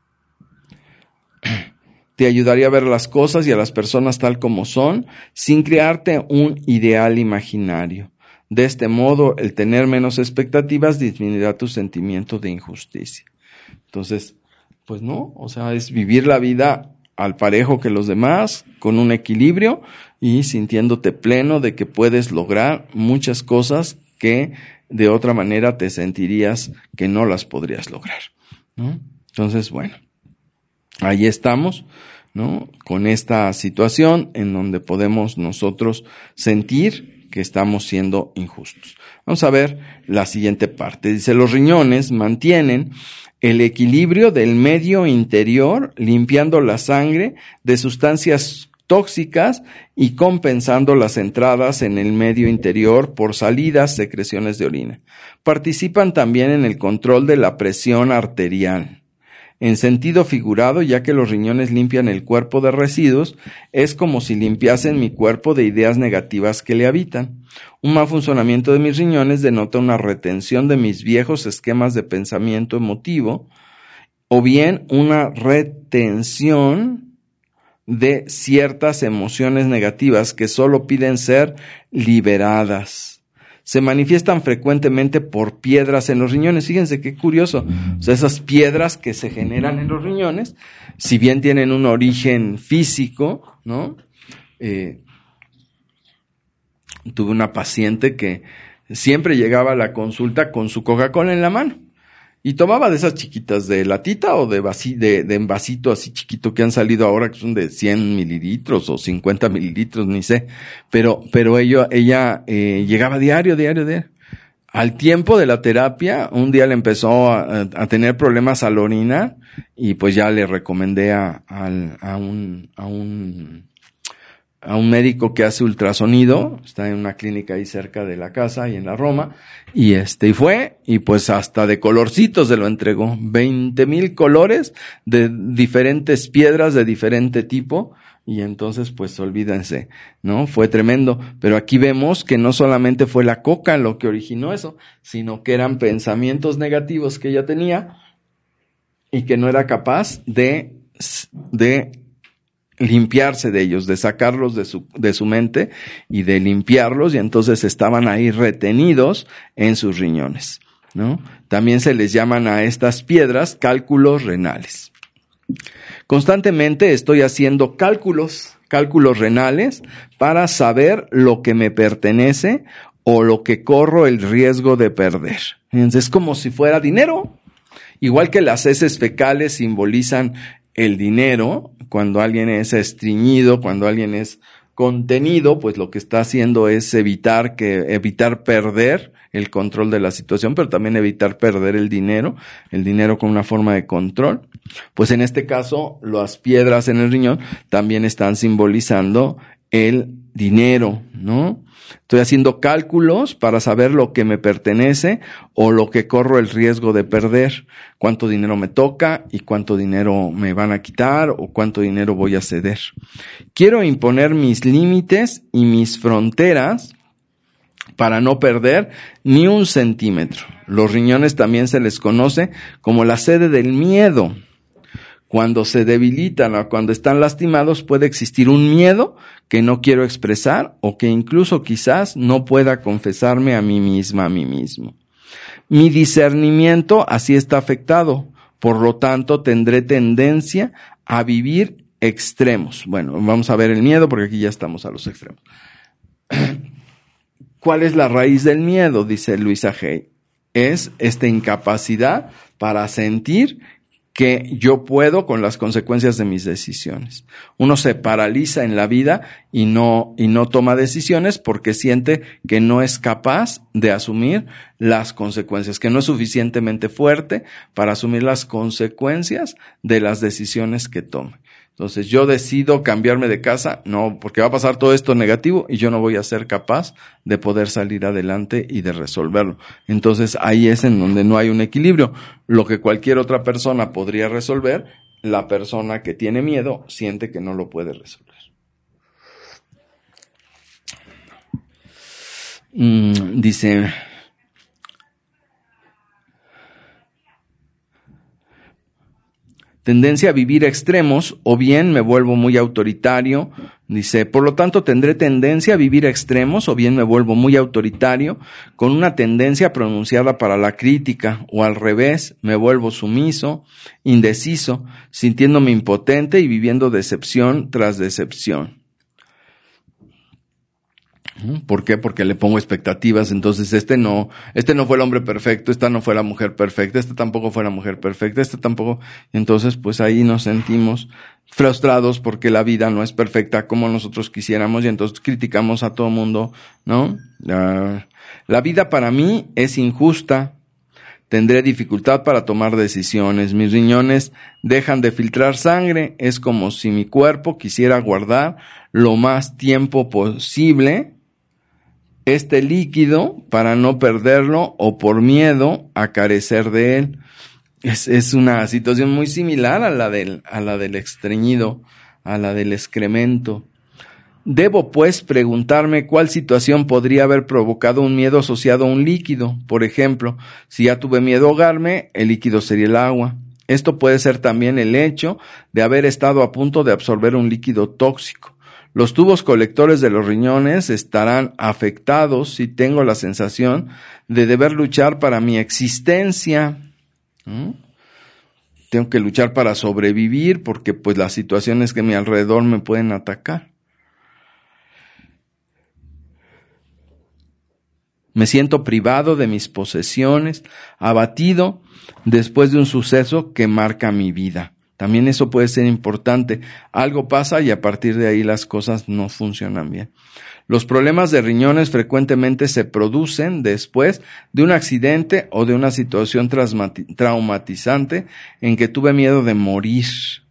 Te ayudaría a ver las cosas y a las personas tal como son, sin crearte un ideal imaginario. De este modo, el tener menos expectativas disminuirá tu sentimiento de injusticia. Entonces, pues no, o sea, es vivir la vida al parejo que los demás, con un equilibrio y sintiéndote pleno de que puedes lograr muchas cosas que de otra manera te sentirías que no las podrías lograr, ¿no? Entonces, bueno, ahí estamos, ¿no? Con esta situación en donde podemos nosotros sentir que estamos siendo injustos. Vamos a ver la siguiente parte. Dice, los riñones mantienen el equilibrio del medio interior, limpiando la sangre de sustancias tóxicas y compensando las entradas en el medio interior por salidas, secreciones de orina. Participan también en el control de la presión arterial. En sentido figurado, ya que los riñones limpian el cuerpo de residuos, es como si limpiasen mi cuerpo de ideas negativas que le habitan. Un mal funcionamiento de mis riñones denota una retención de mis viejos esquemas de pensamiento emotivo, o bien una retención de ciertas emociones negativas que solo piden ser liberadas. Se manifiestan frecuentemente por piedras en los riñones. Fíjense qué curioso. O sea, esas piedras que se generan en los riñones, si bien tienen un origen físico, ¿no? Eh, tuve una paciente que siempre llegaba a la consulta con su Coca-Cola en la mano. Y tomaba de esas chiquitas de latita o de, vasi, de, de envasito así chiquito que han salido ahora, que son de cien mililitros o cincuenta mililitros, ni sé. Pero, pero ella, ella eh, llegaba diario, diario, diario. Al tiempo de la terapia, un día le empezó a, a tener problemas al orinar y pues ya le recomendé a, a, a un, a un, a un médico que hace ultrasonido, está en una clínica ahí cerca de la casa y en la Roma, y este, y fue, y pues hasta de colorcitos se lo entregó, veinte mil colores de diferentes piedras de diferente tipo, y entonces pues olvídense, ¿no? Fue tremendo, pero aquí vemos que no solamente fue la coca lo que originó eso, sino que eran pensamientos negativos que ella tenía, y que no era capaz de, de limpiarse de ellos, de sacarlos de su, de su mente y de limpiarlos, y entonces estaban ahí retenidos en sus riñones, ¿no? También se les llaman a estas piedras cálculos renales. Constantemente estoy haciendo cálculos, cálculos renales para saber lo que me pertenece o lo que corro el riesgo de perder. Entonces, es como si fuera dinero. Igual que las heces fecales simbolizan el dinero, cuando alguien es estreñido, cuando alguien es contenido, pues lo que está haciendo es evitar que, evitar perder el control de la situación, pero también evitar perder el dinero, el dinero con una forma de control. Pues en este caso, las piedras en el riñón también están simbolizando el dinero, ¿no? Estoy haciendo cálculos para saber lo que me pertenece o lo que corro el riesgo de perder, cuánto dinero me toca y cuánto dinero me van a quitar o cuánto dinero voy a ceder. Quiero imponer mis límites y mis fronteras para no perder ni un centímetro. Los riñones también se les conoce como la sede del miedo. Cuando se debilitan o cuando están lastimados puede existir un miedo que no quiero expresar o que incluso quizás no pueda confesarme a mí misma, a mí mismo. Mi discernimiento así está afectado, por lo tanto tendré tendencia a vivir extremos. Bueno, vamos a ver el miedo porque aquí ya estamos a los extremos. ¿Cuál es la raíz del miedo? Dice Luisa Hay. Es esta incapacidad para sentir que yo puedo con las consecuencias de mis decisiones. Uno se paraliza en la vida y no, y no toma decisiones porque siente que no es capaz de asumir las consecuencias, que no es suficientemente fuerte para asumir las consecuencias de las decisiones que tome. Entonces yo decido cambiarme de casa, no, porque va a pasar todo esto negativo y yo no voy a ser capaz de poder salir adelante y de resolverlo. Entonces ahí es en donde no hay un equilibrio. Lo que cualquier otra persona podría resolver, la persona que tiene miedo siente que no lo puede resolver. Mm, dice... Tendencia a vivir extremos, o bien me vuelvo muy autoritario. Dice, por lo tanto tendré tendencia a vivir extremos, o bien me vuelvo muy autoritario, con una tendencia pronunciada para la crítica, o al revés, me vuelvo sumiso, indeciso, sintiéndome impotente y viviendo decepción tras decepción. ¿Por qué? Porque le pongo expectativas, entonces este no, este no fue el hombre perfecto, esta no fue la mujer perfecta, este tampoco fue la mujer perfecta, este tampoco, entonces pues ahí nos sentimos frustrados porque la vida no es perfecta como nosotros quisiéramos y entonces criticamos a todo mundo, ¿no? La, la vida para mí es injusta, tendré dificultad para tomar decisiones, mis riñones dejan de filtrar sangre, es como si mi cuerpo quisiera guardar lo más tiempo posible este líquido para no perderlo o por miedo a carecer de él. Es, es una situación muy similar a la del, a la del estreñido, a la del excremento. Debo, pues, preguntarme cuál situación podría haber provocado un miedo asociado a un líquido. Por ejemplo, si ya tuve miedo a ahogarme, el líquido sería el agua. Esto puede ser también el hecho de haber estado a punto de absorber un líquido tóxico. Los tubos colectores de los riñones estarán afectados si tengo la sensación de deber luchar para mi existencia. ¿Mm? Tengo que luchar para sobrevivir porque pues las situaciones que a mi alrededor me pueden atacar. Me siento privado de mis posesiones, abatido después de un suceso que marca mi vida. También eso puede ser importante. Algo pasa y a partir de ahí las cosas no funcionan bien. Los problemas de riñones frecuentemente se producen después de un accidente o de una situación traumatizante en que tuve miedo de morir.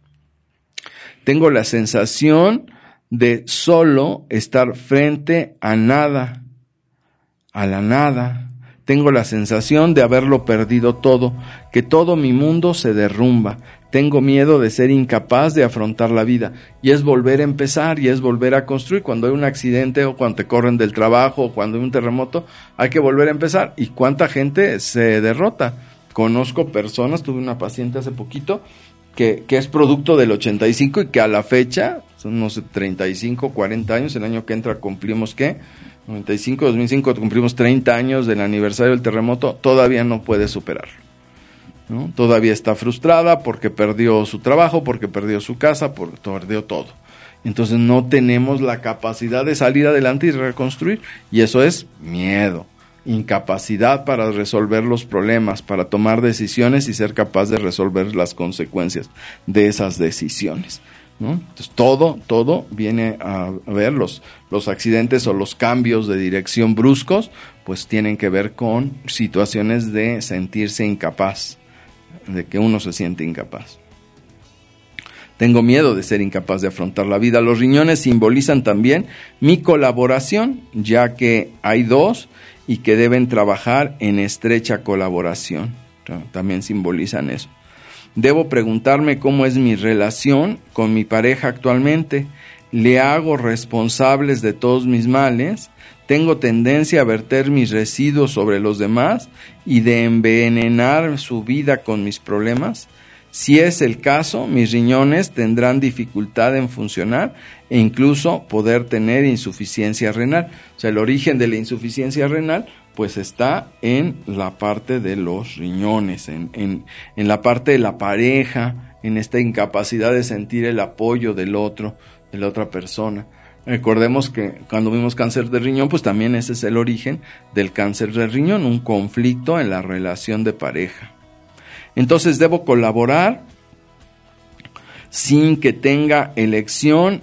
Tengo la sensación de solo estar frente a nada, a la nada. Tengo la sensación de haberlo perdido todo, que todo mi mundo se derrumba. Tengo miedo de ser incapaz de afrontar la vida. Y es volver a empezar, y es volver a construir. Cuando hay un accidente, o cuando te corren del trabajo, o cuando hay un terremoto, hay que volver a empezar. ¿Y cuánta gente se derrota? Conozco personas, tuve una paciente hace poquito, que, que es producto del ochenta y cinco y que a la fecha, son no sé, treinta y cinco, cuarenta años, el año que entra cumplimos, ¿qué? noventa y cinco, dos mil cinco, cumplimos treinta años del aniversario del terremoto, todavía no puede superarlo, ¿no? Todavía está frustrada porque perdió su trabajo, porque perdió su casa, porque perdió todo. Entonces no tenemos la capacidad de salir adelante y reconstruir, y eso es miedo, incapacidad para resolver los problemas, para tomar decisiones y ser capaz de resolver las consecuencias de esas decisiones, ¿no? Entonces todo, todo viene a ver los, los accidentes o los cambios de dirección bruscos, pues tienen que ver con situaciones de sentirse incapaz, de que uno se siente incapaz. Tengo miedo de ser incapaz de afrontar la vida. Los riñones simbolizan también mi colaboración, ya que hay dos y que deben trabajar en estrecha colaboración. También simbolizan eso. Debo preguntarme cómo es mi relación con mi pareja actualmente. ¿Le hago responsables de todos mis males? ¿Tengo tendencia a verter mis residuos sobre los demás y de envenenar su vida con mis problemas? Si es el caso, mis riñones tendrán dificultad en funcionar e incluso poder tener insuficiencia renal. O sea, el origen de la insuficiencia renal pues está en la parte de los riñones, en, en, en la parte de la pareja, en esta incapacidad de sentir el apoyo del otro, de la otra persona. Recordemos que cuando vimos cáncer de riñón, pues también ese es el origen del cáncer de riñón, un conflicto en la relación de pareja. Entonces debo colaborar sin que tenga elección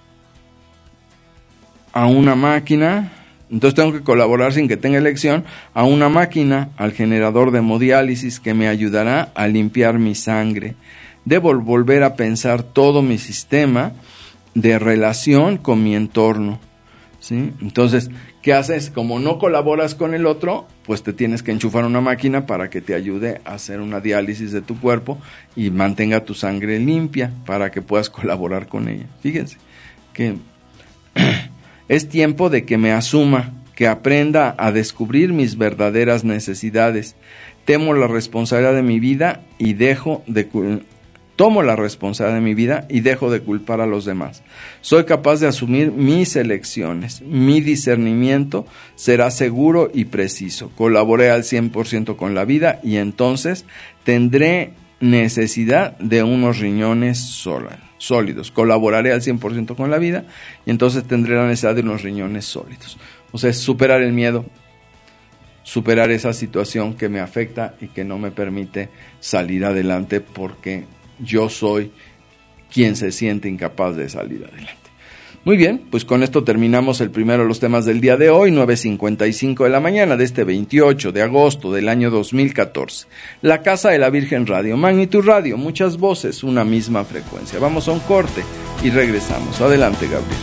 a una máquina. Entonces tengo que colaborar sin que tenga elección a una máquina, al generador de hemodiálisis que me ayudará a limpiar mi sangre. Debo volver a pensar todo mi sistema de relación con mi entorno, ¿sí? Entonces, ¿qué haces? Como no colaboras con el otro, pues te tienes que enchufar una máquina para que te ayude a hacer una diálisis de tu cuerpo y mantenga tu sangre limpia para que puedas colaborar con ella. Fíjense que es tiempo de que me asuma, que aprenda a descubrir mis verdaderas necesidades. Temo la responsabilidad de mi vida y dejo de tomo la responsabilidad de mi vida y dejo de culpar a los demás. Soy capaz de asumir mis elecciones. Mi discernimiento será seguro y preciso. Colaboré al cien por ciento con la vida y entonces tendré necesidad de unos riñones sólidos. Colaboraré al cien por ciento con la vida y entonces tendré la necesidad de unos riñones sólidos. O sea, es superar el miedo, superar esa situación que me afecta y que no me permite salir adelante porque yo soy quien se siente incapaz de salir adelante. Muy bien, pues con esto terminamos el primero de los temas del día de hoy, nueve cincuenta y cinco de la mañana de este veintiocho de agosto del año dos mil catorce. La Casa de la Virgen Radio, Magnitud Radio, muchas voces, una misma frecuencia. Vamos a un corte y regresamos. Adelante, Gabriel.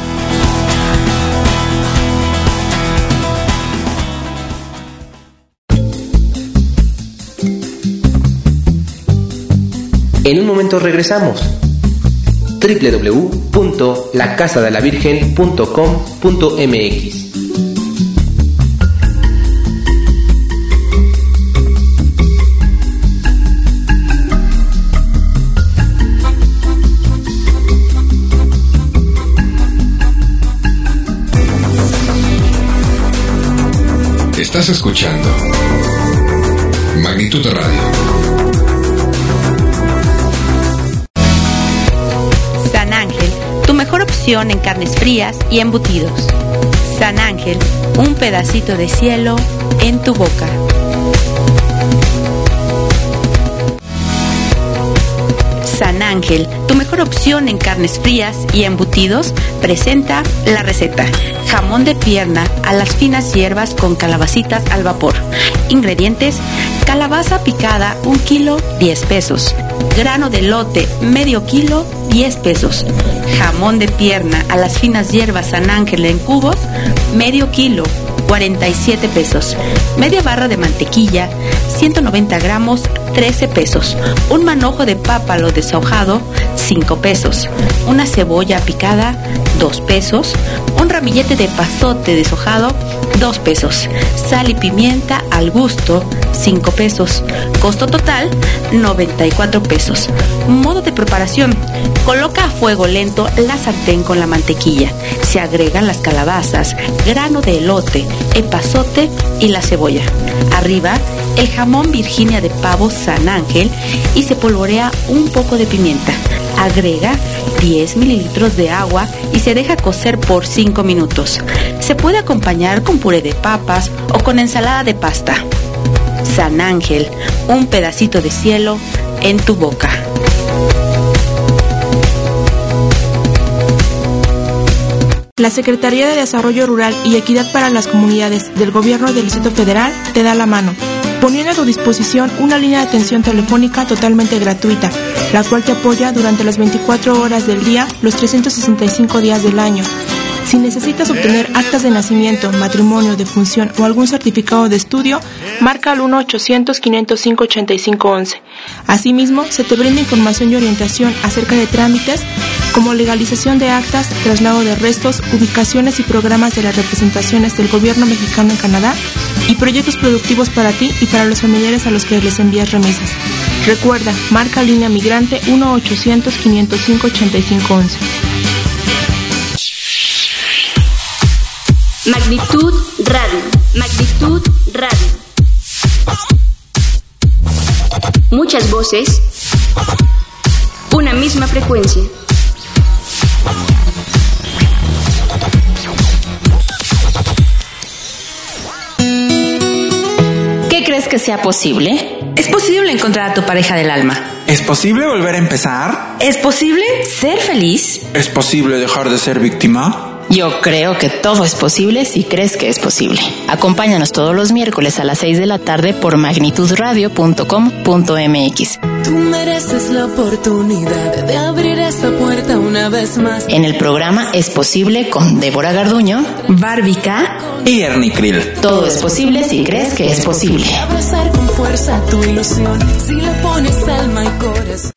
En un momento regresamos. doble u doble u doble u punto la casa de la virgen punto com punto m x. Estás escuchando Magnitud Radio. San Ángel, tu mejor opción en carnes frías y embutidos. San Ángel, un pedacito de cielo en tu boca. San Ángel, tu mejor opción en carnes frías y embutidos, presenta la receta. Jamón de pierna a las finas hierbas con calabacitas al vapor. Ingredientes: calabaza picada, un kilo, diez pesos. Grano de elote, medio kilo, diez pesos. Jamón de pierna a las finas hierbas San Ángel en cubos, medio kilo, cuarenta y siete pesos. Media barra de mantequilla, ciento noventa gramos, trece pesos. Un manojo de pápalo deshojado, cinco pesos. Una cebolla picada, dos pesos. Un ramillete de pasote deshojado, dos pesos. Sal y pimienta al gusto, cinco pesos. Costo total, noventa y cuatro pesos. Modo de preparación: coloca a fuego lento la sartén con la mantequilla. Se agregan las calabazas, grano de elote, epazote y la cebolla. Arriba, el jamón Virginia de pavo San Ángel y se polvorea un poco de pimienta. Agrega diez mililitros de agua y se deja cocer por cinco minutos. Se puede acompañar con puré de papas o con ensalada de pasta. San Ángel, un pedacito de cielo en tu boca. La Secretaría de Desarrollo Rural y Equidad para las Comunidades del Gobierno del Distrito Federal te da la mano, poniendo a tu disposición una línea de atención telefónica totalmente gratuita, la cual te apoya durante las veinticuatro horas del día, los trescientos sesenta y cinco días del año. Si necesitas obtener actas de nacimiento, matrimonio, defunción o algún certificado de estudio, marca al uno ochocientos, quinientos cinco, ochenta y cinco once. Asimismo, se te brinda información y orientación acerca de trámites como legalización de actas, traslado de restos, ubicaciones y programas de las representaciones del gobierno mexicano en Canadá y proyectos productivos para ti y para los familiares a los que les envías remesas. Recuerda, marca línea migrante uno ochocientos, quinientos cinco, ochenta y cinco once. Magnitud Radio. Magnitud Radio. Muchas voces. Una misma frecuencia. ¿Qué crees que sea posible? ¿Es posible encontrar a tu pareja del alma? ¿Es posible volver a empezar? ¿Es posible ser feliz? ¿Es posible dejar de ser víctima? Yo creo que todo es posible si crees que es posible. Acompáñanos todos los miércoles a las seis de la tarde por magnitud radio punto com punto m x. Tú mereces la oportunidad de abrir esa puerta una vez más. En el programa Es Posible con Débora Garduño, Bárbara y Ernie Krill. Todo es posible si crees que es posible. Abrazar con fuerza tu ilusión, si le pones alma y corazón.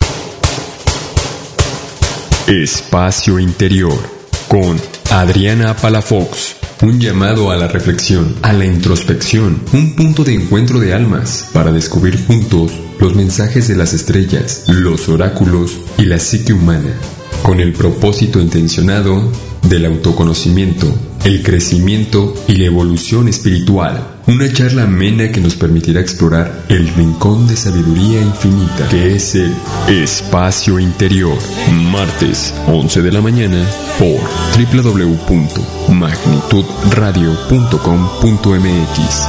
Espacio Interior con Adriana Palafox. Un llamado a la reflexión, a la introspección, un punto de encuentro de almas para descubrir juntos los mensajes de las estrellas, los oráculos y la psique humana, con el propósito intencionado del autoconocimiento, el crecimiento y la evolución espiritual. Una charla amena que nos permitirá explorar el rincón de sabiduría infinita que es el Espacio Interior. Martes, once de la mañana, por doble u doble u doble u punto magnitud radio punto com punto m x.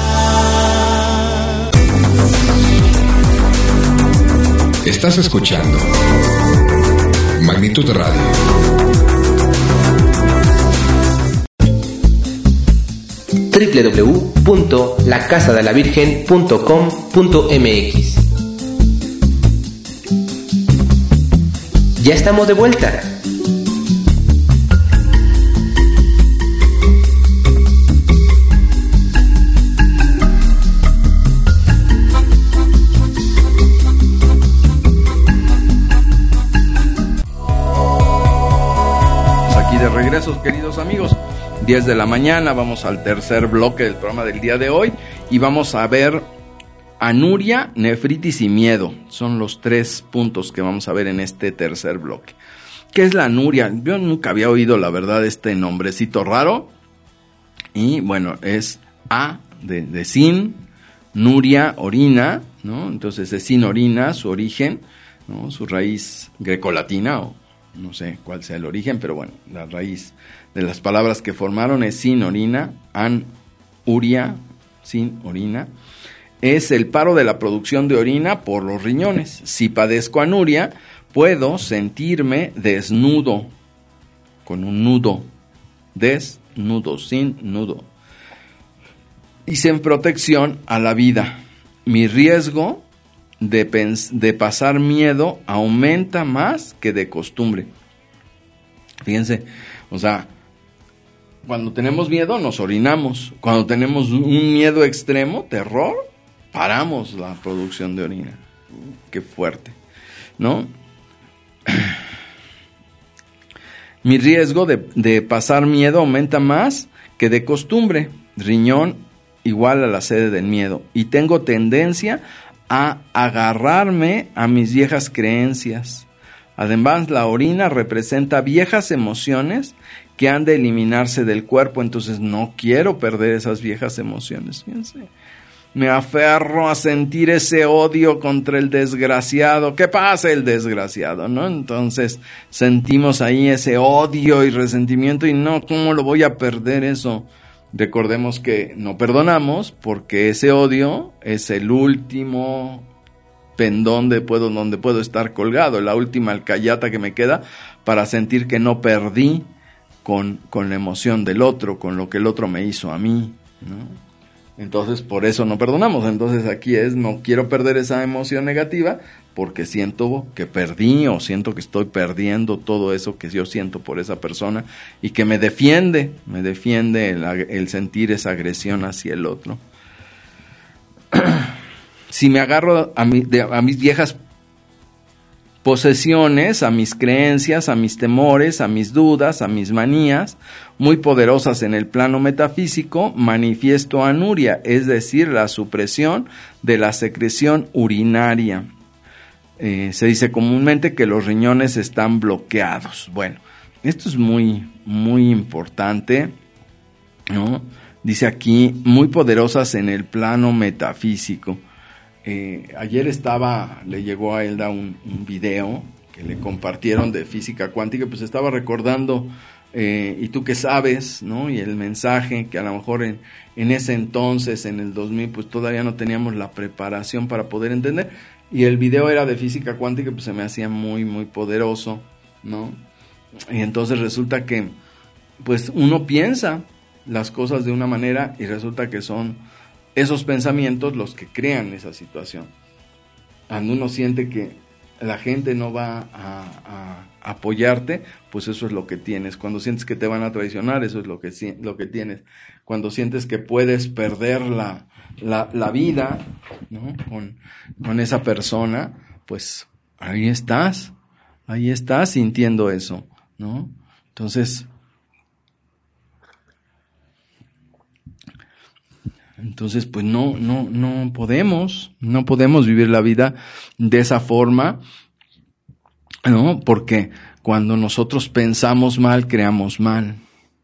Estás escuchando Magnitud Radio. doble u doble u doble u punto la casa de la virgen punto com punto m x. Ya estamos de vuelta. Aquí de regreso, queridos amigos. diez de la mañana, vamos al tercer bloque del programa del día de hoy y vamos a ver anuria, nefritis y miedo. Son los tres puntos que vamos a ver en este tercer bloque. ¿Qué es la anuria? Yo nunca había oído, la verdad, este nombrecito raro. Y bueno, es A de, de sin, nuria, orina, ¿no? Entonces de sin orina, su origen, ¿no? Su raíz grecolatina o no sé cuál sea el origen, pero bueno, la raíz de las palabras que formaron es sin orina, an uria, sin orina, es el paro de la producción de orina por los riñones. Si padezco anuria, puedo sentirme desnudo, con un nudo, desnudo, sin nudo, y sin protección a la vida. Mi riesgo de, pens- de pasar miedo aumenta más que de costumbre. Fíjense, o sea, cuando tenemos miedo nos orinamos, cuando tenemos un miedo extremo, terror, paramos la producción de orina. Qué fuerte, ¿no? Mi riesgo de, de pasar miedo aumenta más que de costumbre. Riñón igual a la sede del miedo. Y tengo tendencia a agarrarme a mis viejas creencias. Además, la orina representa viejas emociones que han de eliminarse del cuerpo. Entonces no quiero perder esas viejas emociones. Fíjense. Me aferro a sentir ese odio contra el desgraciado. ¿Qué pasa el desgraciado? ¿No? Entonces sentimos ahí ese odio y resentimiento y no, ¿cómo lo voy a perder eso? Recordemos que no perdonamos porque ese odio es el último pendón de puedo, donde puedo estar colgado, la última alcayata que me queda para sentir que no perdí con, con la emoción del otro, con lo que el otro me hizo a mí, ¿no? Entonces, por eso no perdonamos. Entonces, aquí es, no quiero perder esa emoción negativa porque siento que perdí o siento que estoy perdiendo todo eso que yo siento por esa persona y que me defiende, me defiende el, el sentir esa agresión hacia el otro. Si me agarro a, mi, de, a mis viejas posesiones, a mis creencias, a mis temores, a mis dudas, a mis manías, muy poderosas en el plano metafísico, manifiesto anuria, es decir, la supresión de la secreción urinaria. Eh, se dice comúnmente que los riñones están bloqueados. Bueno, esto es muy, muy importante, ¿no? Dice aquí, muy poderosas en el plano metafísico. Eh, ayer estaba, le llegó a Elda un, un video que le compartieron de física cuántica, pues estaba recordando, eh, y tú qué sabes, ¿no? Y el mensaje que a lo mejor en, en ese entonces, en el dos mil, pues todavía no teníamos la preparación para poder entender, y el video era de física cuántica, pues se me hacía muy, muy poderoso, ¿no? Y entonces resulta que, pues uno piensa las cosas de una manera y resulta que son esos pensamientos los que crean esa situación. Cuando uno siente que la gente no va a, a, a apoyarte, pues eso es lo que tienes. Cuando sientes que te van a traicionar, eso es lo que, lo que tienes. Cuando sientes que puedes perder la, la, la vida, ¿no? con, con esa persona, pues ahí estás, ahí estás sintiendo eso, ¿no? Entonces, Entonces, pues no, no, no podemos, no podemos vivir la vida de esa forma, ¿no? Porque cuando nosotros pensamos mal, creamos mal.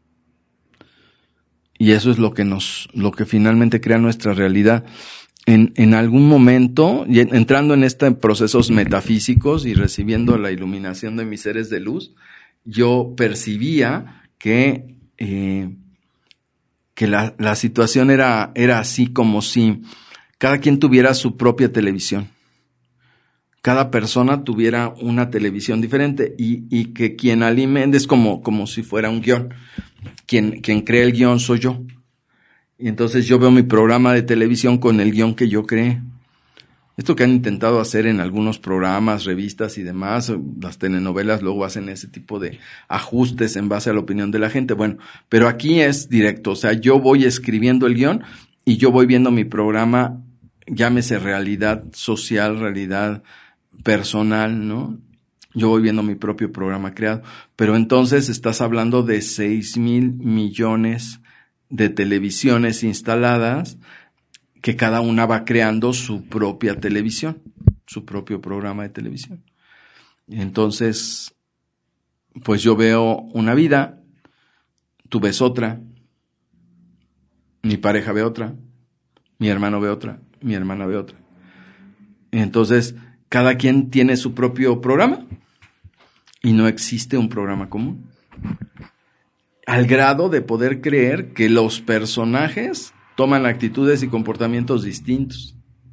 Y eso es lo que nos, lo que finalmente crea nuestra realidad. En, en algún momento, entrando en estos procesos metafísicos y recibiendo la iluminación de mis seres de luz, yo percibía que, eh, que la, la situación era, era así como si cada quien tuviera su propia televisión. Cada persona tuviera una televisión diferente y, y que quien alimenta es como, como si fuera un guión. Quien, quien crea el guión soy yo. Y entonces yo veo mi programa de televisión con el guión que yo creé. Esto que han intentado hacer en algunos programas, revistas y demás, las telenovelas luego hacen ese tipo de ajustes en base a la opinión de la gente. Bueno, pero aquí es directo, o sea, yo voy escribiendo el guión y yo voy viendo mi programa, llámese realidad social, realidad personal, ¿no? Yo voy viendo mi propio programa creado. Pero entonces estás hablando de seis mil millones de televisiones instaladas, que cada una va creando su propia televisión, su propio programa de televisión. Entonces, pues yo veo una vida, tú ves otra, mi pareja ve otra, mi hermano ve otra, mi hermana ve otra. Entonces, cada quien tiene su propio programa y no existe un programa común. Al grado de poder creer que los personajes toman actitudes y comportamientos distintos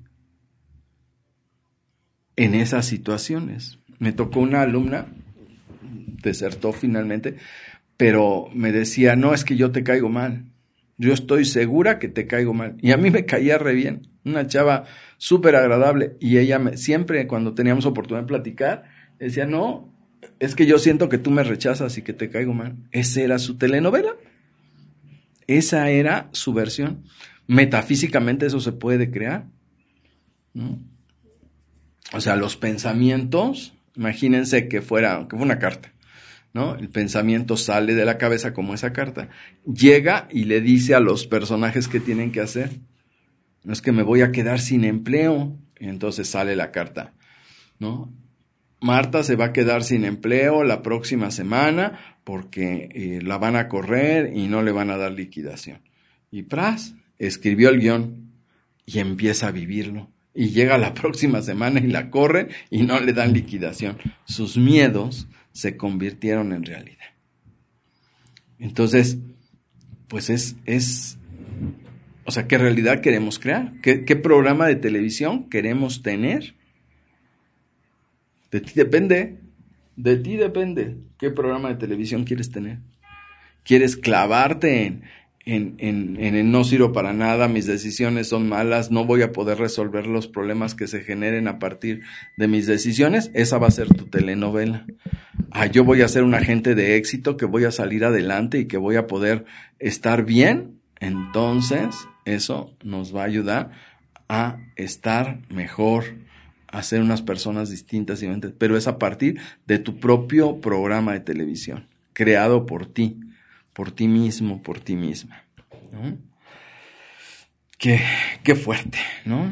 en esas situaciones. Me tocó una alumna, desertó finalmente, pero me decía, no, es que yo te caigo mal. Yo estoy segura que te caigo mal. Y a mí me caía re bien. Una chava súper agradable. Y ella me, siempre cuando teníamos oportunidad de platicar, decía, no, es que yo siento que tú me rechazas y que te caigo mal. Esa era su telenovela. Esa era su versión. Metafísicamente eso se puede crear, ¿no? O sea, los pensamientos, imagínense que fuera, que fue una carta, ¿no? El pensamiento sale de la cabeza como esa carta, llega y le dice a los personajes qué tienen que hacer. No es que me voy a quedar sin empleo, y entonces sale la carta, ¿no? Marta se va a quedar sin empleo la próxima semana porque eh, la van a correr y no le van a dar liquidación. Y Pras escribió el guión y empieza a vivirlo. Y llega la próxima semana y la corren y no le dan liquidación. Sus miedos se convirtieron en realidad. Entonces, pues es, es, o sea, ¿qué realidad queremos crear? ¿Qué, qué programa de televisión queremos tener? De ti depende, de ti depende qué programa de televisión quieres tener. ¿Quieres clavarte en, en, en, en el no sirvo para nada, mis decisiones son malas, no voy a poder resolver los problemas que se generen a partir de mis decisiones? Esa va a ser tu telenovela. Ah, yo voy a ser un agente de éxito, que voy a salir adelante y que voy a poder estar bien. Entonces, eso nos va a ayudar a estar mejor, a ser unas personas distintas y diferentes, pero es a partir de tu propio programa de televisión, creado por ti, por ti mismo, por ti misma, ¿no? Qué, qué fuerte, ¿no?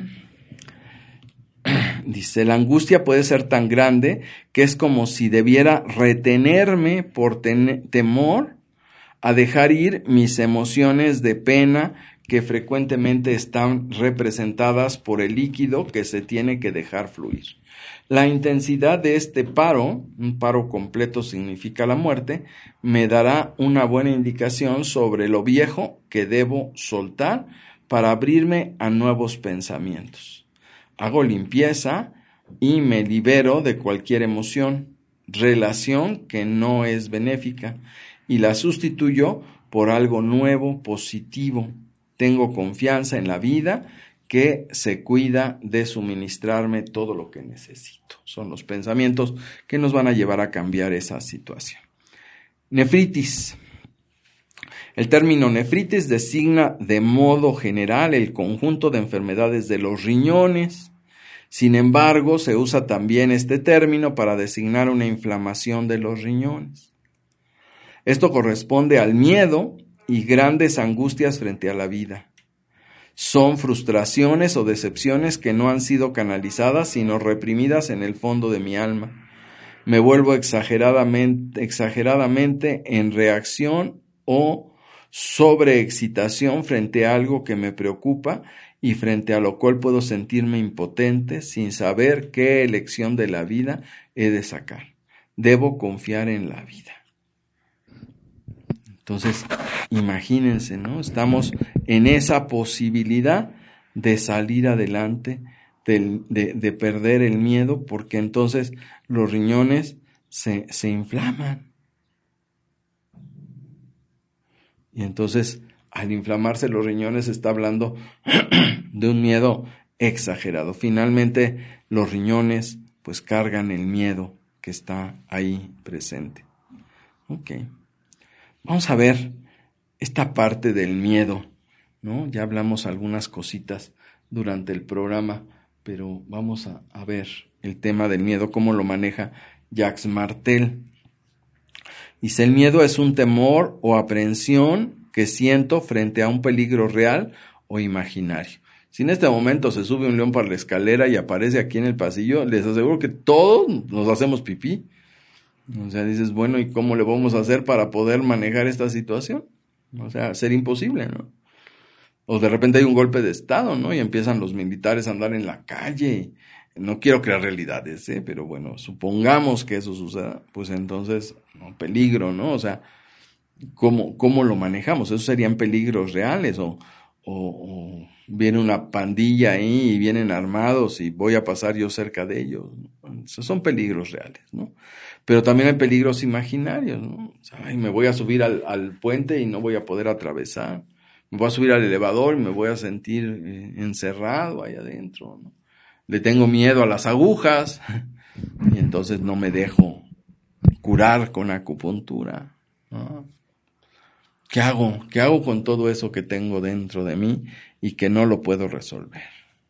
Dice, la angustia puede ser tan grande que es como si debiera retenerme por ten- temor a dejar ir mis emociones de pena que frecuentemente están representadas por el líquido que se tiene que dejar fluir. La intensidad de este paro, un paro completo significa la muerte, me dará una buena indicación sobre lo viejo que debo soltar para abrirme a nuevos pensamientos. Hago limpieza y me libero de cualquier emoción, relación que no es benéfica, y la sustituyo por algo nuevo, positivo. Tengo confianza en la vida que se cuida de suministrarme todo lo que necesito. Son los pensamientos que nos van a llevar a cambiar esa situación. Nefritis. El término nefritis designa de modo general el conjunto de enfermedades de los riñones. Sin embargo, se usa también este término para designar una inflamación de los riñones. Esto corresponde al miedo y grandes angustias frente a la vida. Son frustraciones o decepciones que no han sido canalizadas, sino reprimidas en el fondo de mi alma. Me vuelvo exageradamente, exageradamente en reacción o sobreexcitación frente a algo que me preocupa y frente a lo cual puedo sentirme impotente sin saber qué elección de la vida he de sacar. Debo confiar en la vida. Entonces, imagínense, ¿no? Estamos en esa posibilidad de salir adelante, de, de, de perder el miedo, porque entonces los riñones se, se inflaman. Y entonces, al inflamarse los riñones, se está hablando de un miedo exagerado. Finalmente, los riñones, pues, cargan el miedo que está ahí presente. Ok. Vamos a ver esta parte del miedo, ¿no? Ya hablamos algunas cositas durante el programa, pero vamos a, a ver el tema del miedo, cómo lo maneja Jacques Martel. Dice, el miedo es un temor o aprehensión que siento frente a un peligro real o imaginario. Si en este momento se sube un león por la escalera y aparece aquí en el pasillo, les aseguro que todos nos hacemos pipí. O sea, dices, bueno, ¿y cómo le vamos a hacer para poder manejar esta situación? O sea, ser imposible, ¿no? O de repente hay un golpe de estado, ¿no? Y empiezan los militares a andar en la calle. No quiero crear realidades, ¿eh? Pero bueno, supongamos que eso suceda, pues entonces, no, peligro, ¿no? O sea, ¿cómo, cómo lo manejamos? ¿Esos serían peligros reales o, o, o viene una pandilla ahí y vienen armados y voy a pasar yo cerca de ellos, ¿no? Esos son peligros reales, ¿no? Pero también hay peligros imaginarios, ¿no? O sea, ay, me voy a subir al, al puente y no voy a poder atravesar. Me voy a subir al elevador y me voy a sentir eh, encerrado ahí adentro, ¿no? Le tengo miedo a las agujas y entonces no me dejo curar con acupuntura, ¿no? ¿Qué hago? ¿Qué hago con todo eso que tengo dentro de mí y que no lo puedo resolver?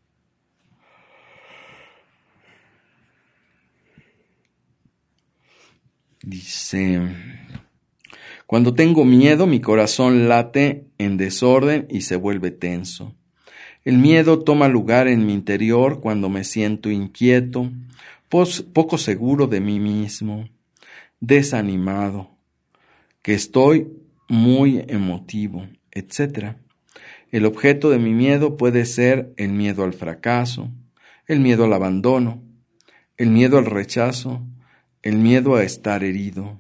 Dice, cuando tengo miedo, mi corazón late en desorden y se vuelve tenso. El miedo toma lugar en mi interior cuando me siento inquieto, pos, poco seguro de mí mismo, desanimado, que estoy muy emotivo, etcétera. El objeto de mi miedo puede ser el miedo al fracaso, el miedo al abandono, el miedo al rechazo, el miedo a estar herido.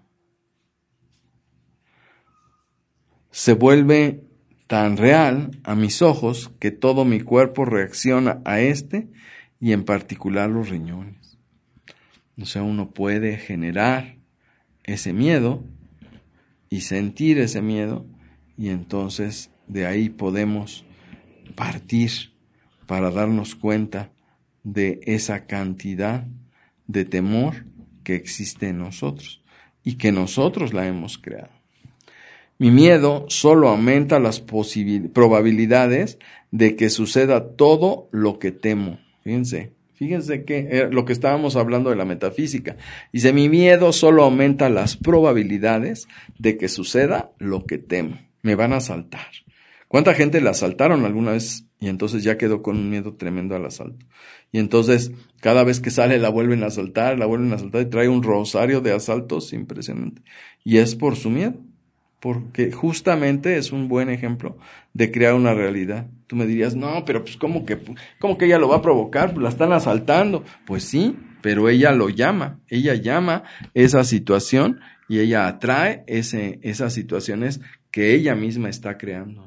Se vuelve tan real a mis ojos que todo mi cuerpo reacciona a este y en particular los riñones. O sea, uno puede generar ese miedo y sentir ese miedo y entonces de ahí podemos partir para darnos cuenta de esa cantidad de temor que existe en nosotros y que nosotros la hemos creado. Mi miedo solo aumenta las posibil- probabilidades de que suceda todo lo que temo. Fíjense, fíjense que era lo que estábamos hablando de la metafísica. Dice, mi miedo solo aumenta las probabilidades de que suceda lo que temo. Me van a asaltar. ¿Cuánta gente la asaltaron alguna vez? Y entonces ya quedó con un miedo tremendo al asalto. Y entonces, cada vez que sale la vuelven a asaltar, la vuelven a asaltar y trae un rosario de asaltos impresionante. Y es por su miedo. Porque justamente es un buen ejemplo de crear una realidad. Tú me dirías, no, pero pues ¿cómo que, cómo que ella lo va a provocar? Pues la están asaltando. Pues sí, pero ella lo llama. Ella llama esa situación y ella atrae ese, esas situaciones que ella misma está creando.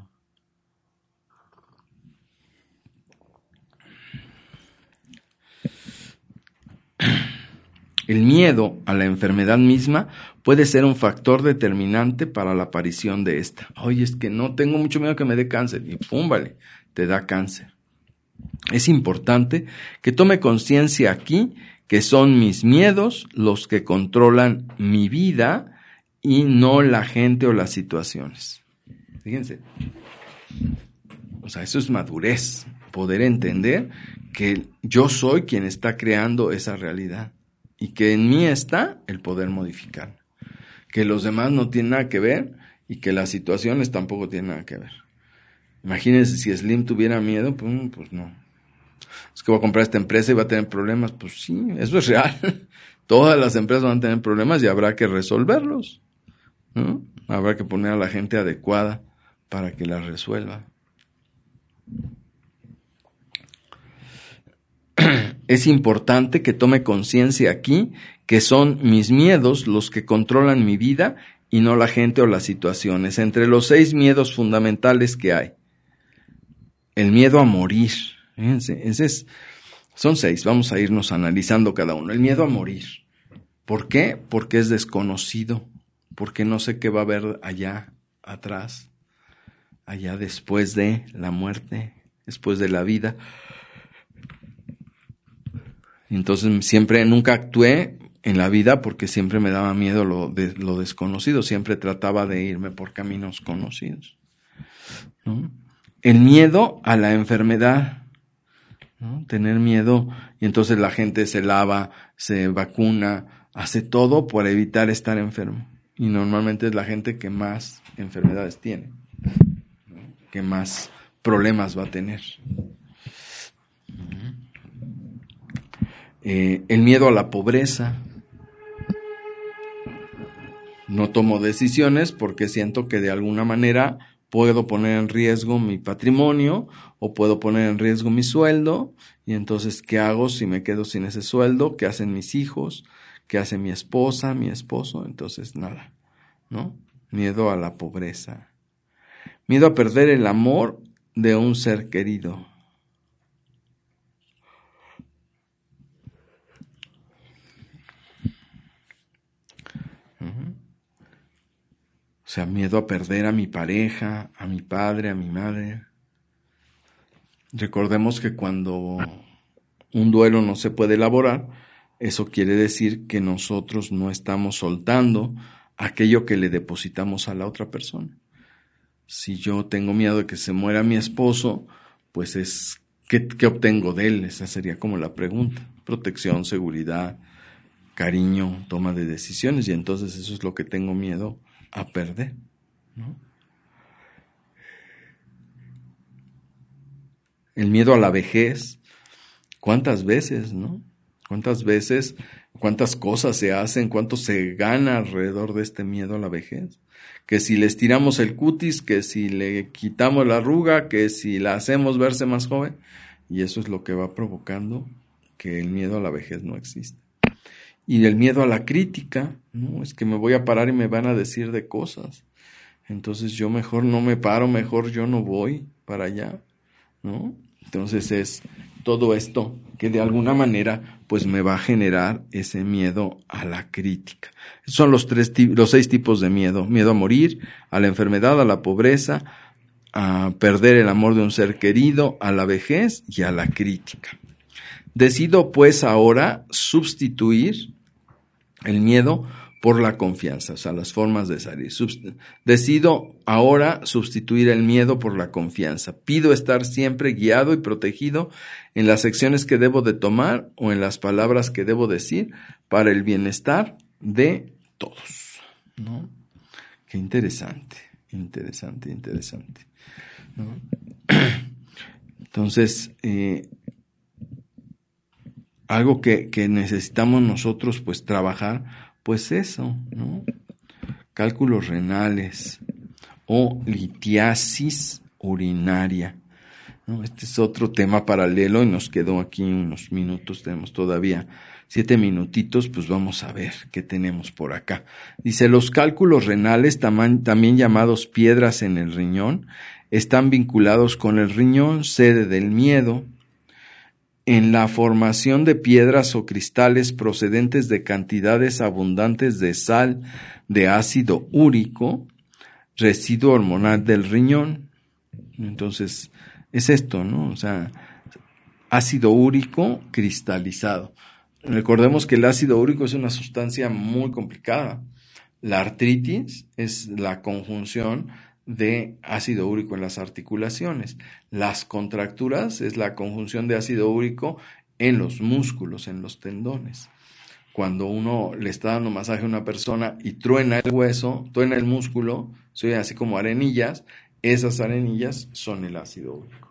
El miedo a la enfermedad misma puede ser un factor determinante para la aparición de esta. Oye, es que no tengo mucho miedo que me dé cáncer. Y pum, vale, te da cáncer. Es importante que tome conciencia aquí que son mis miedos los que controlan mi vida y no la gente o las situaciones. Fíjense. O sea, eso es madurez. Poder entender que yo soy quien está creando esa realidad. Y que en mí está el poder modificar. Que los demás no tienen nada que ver y que las situaciones tampoco tienen nada que ver. Imagínense si Slim tuviera miedo, pues, pues no. Es que voy a comprar esta empresa y va a tener problemas. Pues sí, eso es real. Todas las empresas van a tener problemas y habrá que resolverlos, ¿no? Habrá que poner a la gente adecuada para que las resuelva. Es importante que tome conciencia aquí que son mis miedos los que controlan mi vida y no la gente o las situaciones. Entre los seis miedos fundamentales que hay, el miedo a morir. Fíjense, ese es, son seis, vamos a irnos analizando cada uno. El miedo a morir. ¿Por qué? Porque es desconocido, porque no sé qué va a haber allá atrás, allá después de la muerte, después de la vida. Entonces siempre, nunca actué en la vida porque siempre me daba miedo lo, de, lo desconocido, siempre trataba de irme por caminos conocidos, ¿no? El miedo a la enfermedad, ¿no? Tener miedo, y entonces la gente se lava, se vacuna, hace todo por evitar estar enfermo. Y normalmente es la gente que más enfermedades tiene, ¿no? Que más problemas va a tener. Eh, el miedo a la pobreza. No tomo decisiones porque siento que de alguna manera puedo poner en riesgo mi patrimonio o puedo poner en riesgo mi sueldo, y entonces ¿qué hago si me quedo sin ese sueldo? ¿Qué hacen mis hijos? ¿Qué hace mi esposa, mi esposo? Entonces nada, ¿no? Miedo a la pobreza. Miedo a perder el amor de un ser querido. O sea, miedo a perder a mi pareja, a mi padre, a mi madre. Recordemos que cuando un duelo no se puede elaborar, eso quiere decir que nosotros no estamos soltando aquello que le depositamos a la otra persona. Si yo tengo miedo de que se muera mi esposo, pues es, ¿qué, qué obtengo de él? Esa sería como la pregunta. Protección, seguridad, cariño, toma de decisiones, y entonces eso es lo que tengo miedo a perder, ¿no? El miedo a la vejez, ¿cuántas veces, no? ¿Cuántas veces, cuántas cosas se hacen, cuánto se gana alrededor de este miedo a la vejez? Que si le estiramos el cutis, que si le quitamos la arruga, que si la hacemos verse más joven, y eso es lo que va provocando que el miedo a la vejez no existe. Y el miedo a la crítica, ¿no? Es que me voy a parar y me van a decir de cosas. Entonces yo mejor no me paro, mejor yo no voy para allá, ¿no? Entonces es todo esto que de alguna manera pues me va a generar ese miedo a la crítica. Son los tres, los seis tipos de miedo: miedo a morir, a la enfermedad, a la pobreza, a perder el amor de un ser querido, a la vejez y a la crítica. Decido pues ahora sustituir el miedo por la confianza, o sea, las formas de salir. Decido ahora sustituir el miedo por la confianza. Pido estar siempre guiado y protegido en las acciones que debo de tomar o en las palabras que debo decir para el bienestar de todos, ¿no? Qué interesante, interesante, interesante, ¿no? Entonces, eh, algo que, que necesitamos nosotros pues trabajar, pues eso, ¿no? Cálculos renales o litiasis urinaria, ¿no? Este es otro tema paralelo y nos quedó aquí unos minutos, tenemos todavía siete minutitos, pues vamos a ver qué tenemos por acá. Dice, los cálculos renales, tam- también llamados piedras en el riñón, están vinculados con el riñón, sede del miedo, en la formación de piedras o cristales procedentes de cantidades abundantes de sal de ácido úrico, residuo hormonal del riñón. Entonces, es esto, ¿no? O sea, ácido úrico cristalizado. Recordemos que el ácido úrico es una sustancia muy complicada. La artritis es la conjunción de ácido úrico en las articulaciones. Las contracturas es la conjunción de ácido úrico en los músculos, en los tendones. Cuando uno le está dando masaje a una persona y truena el hueso, truena el músculo, se oye así como arenillas, esas arenillas son el ácido úrico.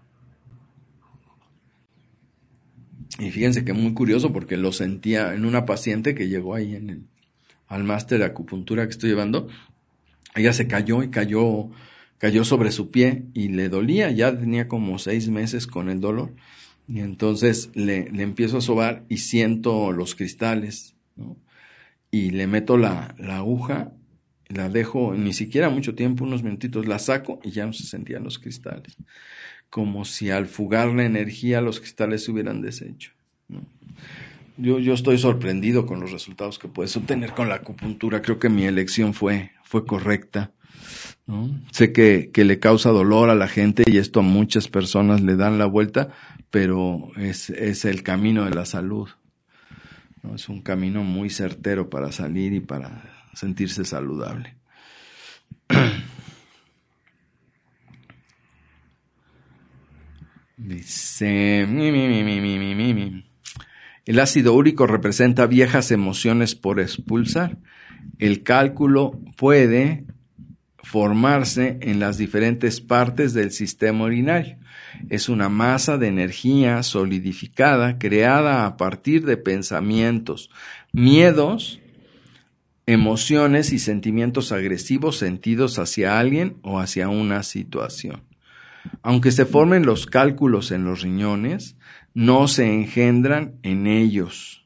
Y fíjense que muy curioso porque lo sentía en una paciente que llegó ahí en el, al máster de acupuntura que estoy llevando. Ella se cayó y cayó, cayó sobre su pie y le dolía, ya tenía como seis meses con el dolor. Y entonces le, le empiezo a sobar y siento los cristales, ¿no? Y le meto la, la aguja, la dejo ni siquiera mucho tiempo, unos minutitos, la saco y ya no se sentían los cristales. Como si al fugar la energía los cristales se hubieran deshecho, ¿no? Yo, yo estoy sorprendido con los resultados que puedes obtener con la acupuntura. Creo que mi elección fue, fue correcta, ¿no? Sé que, que le causa dolor a la gente y esto a muchas personas le dan la vuelta, pero es, es el camino de la salud, ¿no? Es un camino muy certero para salir y para sentirse saludable. Dice, mi, mi, mi, mi, mi, mi, mi. El ácido úrico representa viejas emociones por expulsar. El cálculo puede formarse en las diferentes partes del sistema urinario. Es una masa de energía solidificada creada a partir de pensamientos, miedos, emociones y sentimientos agresivos sentidos hacia alguien o hacia una situación. Aunque se formen los cálculos en los riñones, no se engendran en ellos.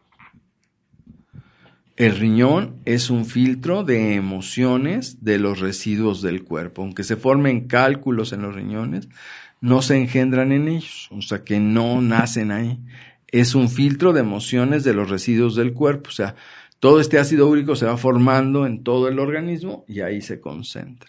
El riñón es un filtro de emociones de los residuos del cuerpo. Aunque se formen cálculos en los riñones, no se engendran en ellos, o sea que no nacen ahí. Es un filtro de emociones de los residuos del cuerpo, o sea, todo este ácido úrico se va formando en todo el organismo y ahí se concentra.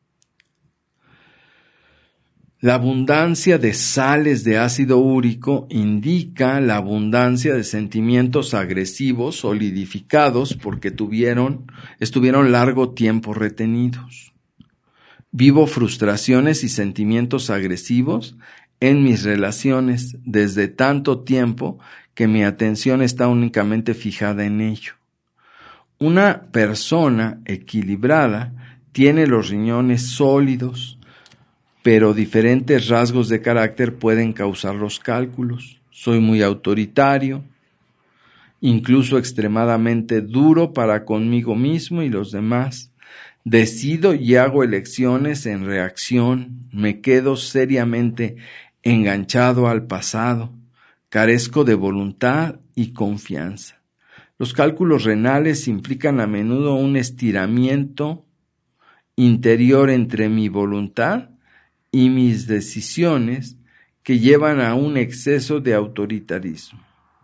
La abundancia de sales de ácido úrico indica la abundancia de sentimientos agresivos solidificados porque tuvieron, estuvieron largo tiempo retenidos. Vivo frustraciones y sentimientos agresivos en mis relaciones desde tanto tiempo que mi atención está únicamente fijada en ello. Una persona equilibrada tiene los riñones sólidos, pero diferentes rasgos de carácter pueden causar los cálculos. Soy muy autoritario, incluso extremadamente duro para conmigo mismo y los demás. Decido y hago elecciones en reacción, me quedo seriamente enganchado al pasado, carezco de voluntad y confianza. Los cálculos renales implican a menudo un estiramiento interior entre mi voluntad y mis decisiones que llevan a un exceso de autoritarismo.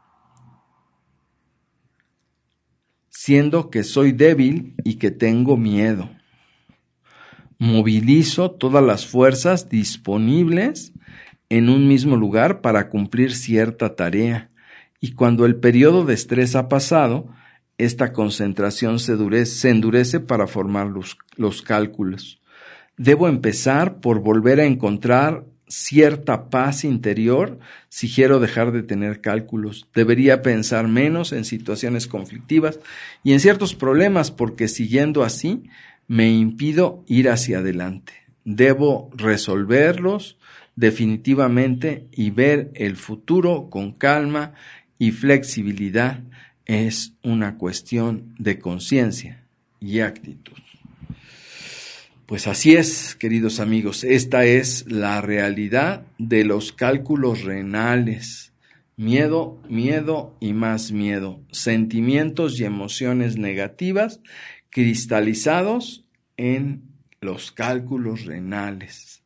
Siendo que soy débil y que tengo miedo. Movilizo todas las fuerzas disponibles en un mismo lugar para cumplir cierta tarea, y cuando el periodo de estrés ha pasado, esta concentración se endurece, se endurece para formar los, los cálculos. Debo empezar por volver a encontrar cierta paz interior si quiero dejar de tener cálculos. Debería pensar menos en situaciones conflictivas y en ciertos problemas porque siguiendo así me impido ir hacia adelante. Debo resolverlos definitivamente y ver el futuro con calma y flexibilidad. Es una cuestión de conciencia y actitud. Pues así es, queridos amigos, esta es la realidad de los cálculos renales. Miedo, miedo y más miedo. Sentimientos y emociones negativas cristalizados en los cálculos renales.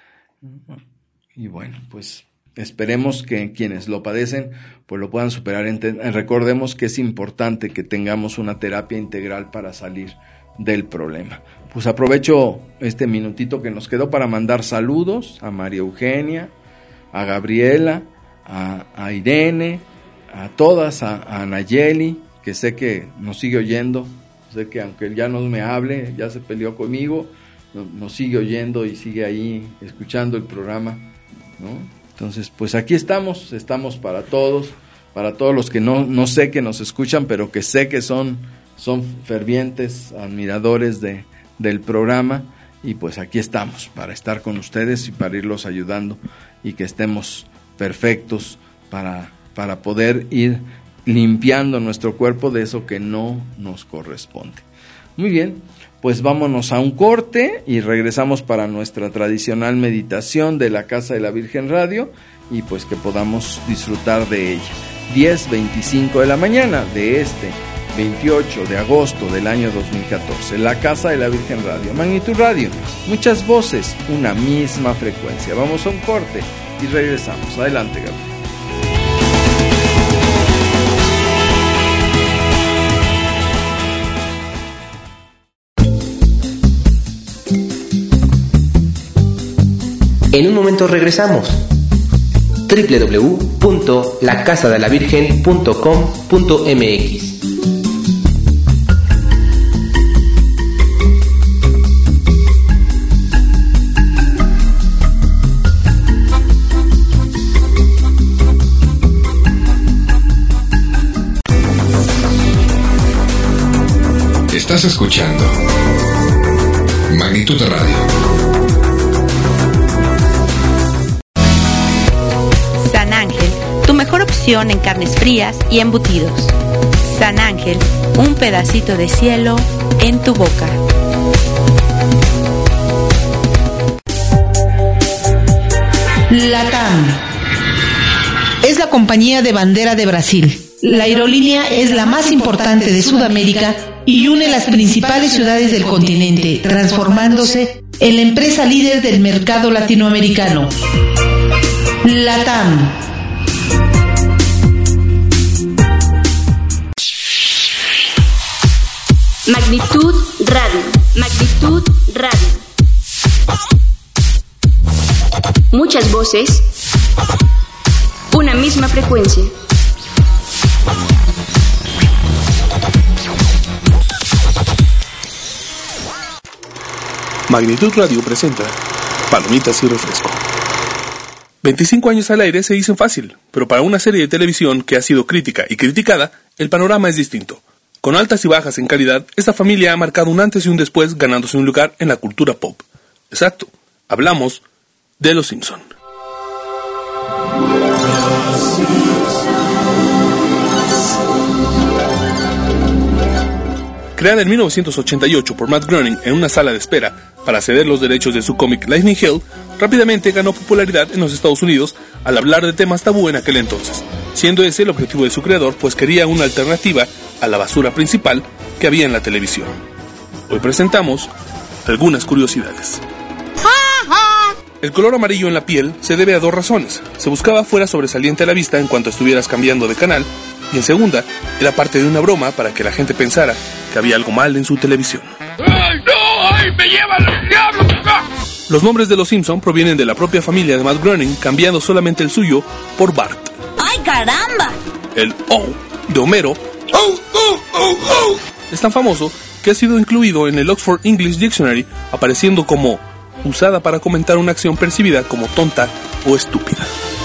Y bueno, pues esperemos que quienes lo padecen pues lo puedan superar. Recordemos que es importante que tengamos una terapia integral para salir del problema. Pues aprovecho este minutito que nos quedó para mandar saludos a María Eugenia, a Gabriela, a, a Irene, a todas, a, a Nayeli, que sé que nos sigue oyendo, sé que aunque ya no me hable, ya se peleó conmigo, no, nos sigue oyendo y sigue ahí escuchando el programa, ¿no? Entonces, pues aquí estamos, estamos para todos, para todos los que no, no sé que nos escuchan, pero que sé que son, son fervientes admiradores de, del programa, y pues aquí estamos para estar con ustedes y para irlos ayudando y que estemos perfectos para, para poder ir limpiando nuestro cuerpo de eso que no nos corresponde. Muy bien, pues vámonos a un corte y regresamos para nuestra tradicional meditación de la Casa de la Virgen Radio y pues que podamos disfrutar de ella. diez veinticinco de la mañana de este veintiocho de agosto del año dos mil catorce, la Casa de la Virgen Radio, Magnitud Radio, muchas voces, una misma frecuencia. Vamos a un corte y regresamos. Adelante, Gabriel. En un momento regresamos. doble u doble u doble u punto la casa de la virgen punto com punto m x. Estás escuchando Magnitud Radio. San Ángel, tu mejor opción en carnes frías y embutidos. San Ángel, un pedacito de cielo en tu boca. LATAM es la compañía de bandera de Brasil. La aerolínea es la más importante de Sudamérica y une las principales ciudades del continente, transformándose en la empresa líder del mercado latinoamericano. LATAM. Magnitud Radio. Magnitud Radio. Muchas voces. Una misma frecuencia. Magnitud Radio presenta Palomitas y Refresco. veinticinco años al aire se dicen fácil, pero para una serie de televisión que ha sido crítica y criticada, el panorama es distinto. Con altas y bajas en calidad, esta familia ha marcado un antes y un después, ganándose un lugar en la cultura pop. Exacto, hablamos de Los Simpson. Creada en mil novecientos ochenta y ocho por Matt Groening en una sala de espera para ceder los derechos de su cómic Lightning Hill, rápidamente ganó popularidad en los Estados Unidos al hablar de temas tabú en aquel entonces, siendo ese el objetivo de su creador, pues quería una alternativa a la basura principal que había en la televisión. Hoy presentamos algunas curiosidades. El color amarillo en la piel se debe a dos razones. Se buscaba fuera sobresaliente a la vista en cuanto estuvieras cambiando de canal, y en segunda, era parte de una broma para que la gente pensara que había algo mal en su televisión. ¡Ay, no! ¡Ay, me llevan el diablo! Los nombres de los Simpson provienen de la propia familia de Matt Groening, cambiando solamente el suyo por Bart. ¡Ay, caramba! El O de Homero oh, oh, oh, oh. es tan famoso que ha sido incluido en el Oxford English Dictionary, apareciendo como usada para comentar una acción percibida como tonta o estúpida.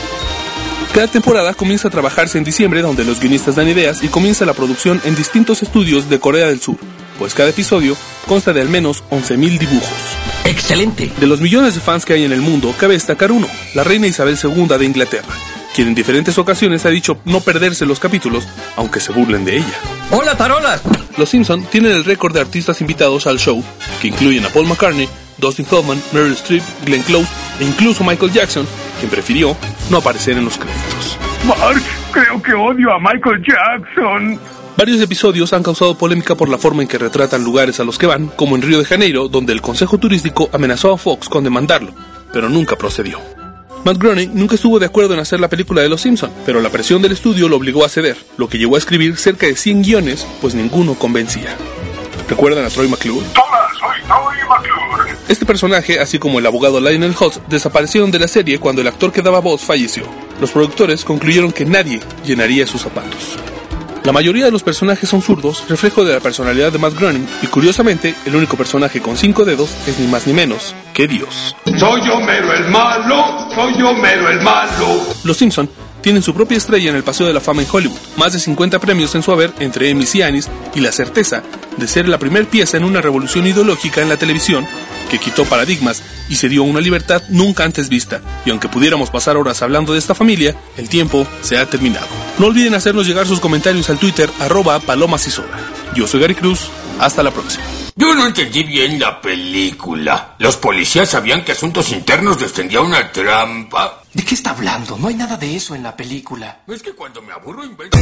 Cada temporada comienza a trabajarse en diciembre, donde los guionistas dan ideas y comienza la producción en distintos estudios de Corea del Sur, pues cada episodio consta de al menos once mil dibujos. ¡Excelente! De los millones de fans que hay en el mundo, cabe destacar uno, la reina Isabel segunda de Inglaterra, quien en diferentes ocasiones ha dicho no perderse los capítulos, aunque se burlen de ella. ¡Hola, tarolas! Los Simpson tienen el récord de artistas invitados al show, que incluyen a Paul McCartney, Dustin Hoffman, Meryl Streep, Glenn Close e incluso Michael Jackson, quien prefirió no aparecer en los créditos. Mark, creo que odio a Michael Jackson. Varios episodios han causado polémica por la forma en que retratan lugares a los que van, como en Río de Janeiro, donde el Consejo Turístico amenazó a Fox con demandarlo, pero nunca procedió. Matt Groening nunca estuvo de acuerdo en hacer la película de Los Simpson, pero la presión del estudio lo obligó a ceder, lo que llevó a escribir cerca de cien guiones, pues ninguno convencía. ¿Recuerdan a Troy McClure? Hola, soy Troy McClure. Este personaje, así como el abogado Lionel Hutz, desaparecieron de la serie cuando el actor que daba voz falleció. Los productores concluyeron que nadie llenaría sus zapatos. La mayoría de los personajes son zurdos, reflejo de la personalidad de Matt Groening, y curiosamente, el único personaje con cinco dedos es ni más ni menos que Dios. Soy Homero el malo, soy Homero el malo. Los Simpson tienen su propia estrella en el Paseo de la Fama en Hollywood, más de cincuenta premios en su haber entre Emmys y Annies, y la certeza de ser la primer pieza en una revolución ideológica en la televisión que quitó paradigmas y se dio una libertad nunca antes vista. Y aunque pudiéramos pasar horas hablando de esta familia, el tiempo se ha terminado. No olviden hacernos llegar sus comentarios al Twitter, arroba palomas y soda. Yo soy Gary Cruz, hasta la próxima. Yo no entendí bien la película. Los policías sabían que Asuntos Internos les tendía una trampa. ¿De qué está hablando? No hay nada de eso en la película. Es que cuando me aburro invento.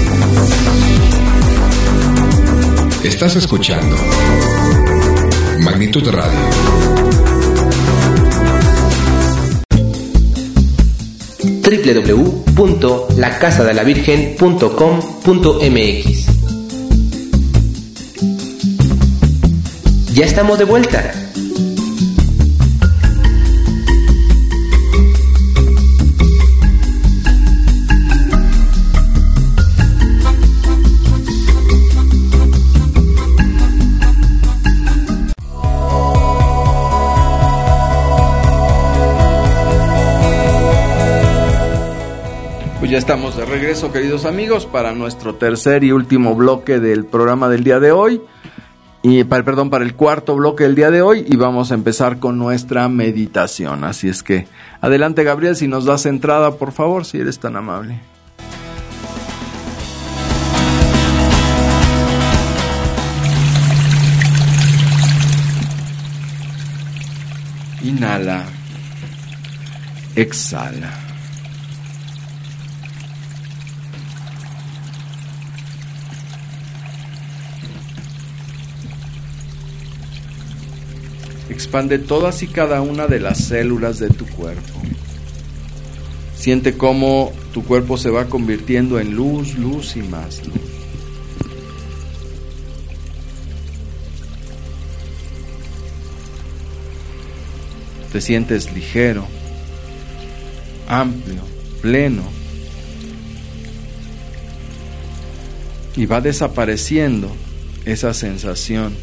Estás escuchando Magnitud Radio. doble u doble u doble u punto la casa de la virgen punto com punto m x. Ya estamos de vuelta. Ya estamos de regreso, queridos amigos, para nuestro tercer y último bloque del programa del día de hoy. Y para, perdón, para el cuarto bloque del día de hoy, y vamos a empezar con nuestra meditación. Así es que, adelante, Gabriel, si nos das entrada, por favor, si eres tan amable. Inhala. Exhala. expande todas y cada una de las células de tu cuerpo. Siente cómo tu cuerpo se va convirtiendo en luz, luz y más luz. Te sientes ligero, amplio, pleno, y va desapareciendo esa sensación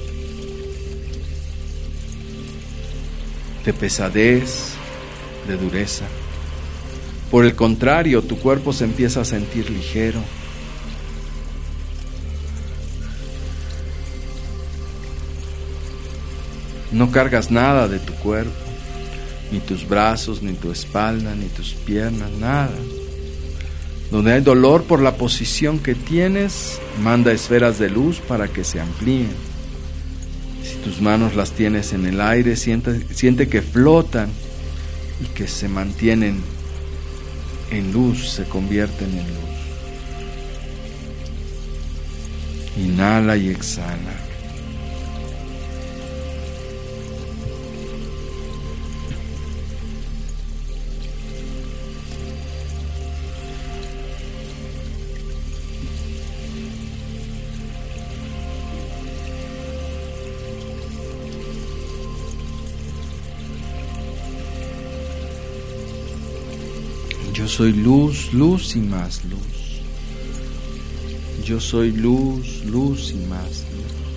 de pesadez, de dureza. Por el contrario, tu cuerpo se empieza a sentir ligero. No cargas nada de tu cuerpo, ni tus brazos, ni tu espalda, ni tus piernas, nada. Donde hay dolor por la posición que tienes, manda esferas de luz para que se amplíen. Si tus manos las tienes en el aire, siente, siente que flotan y que se mantienen en luz, se convierten en luz. Inhala y exhala. Yo soy luz, luz y más luz. Yo soy luz, luz y más luz.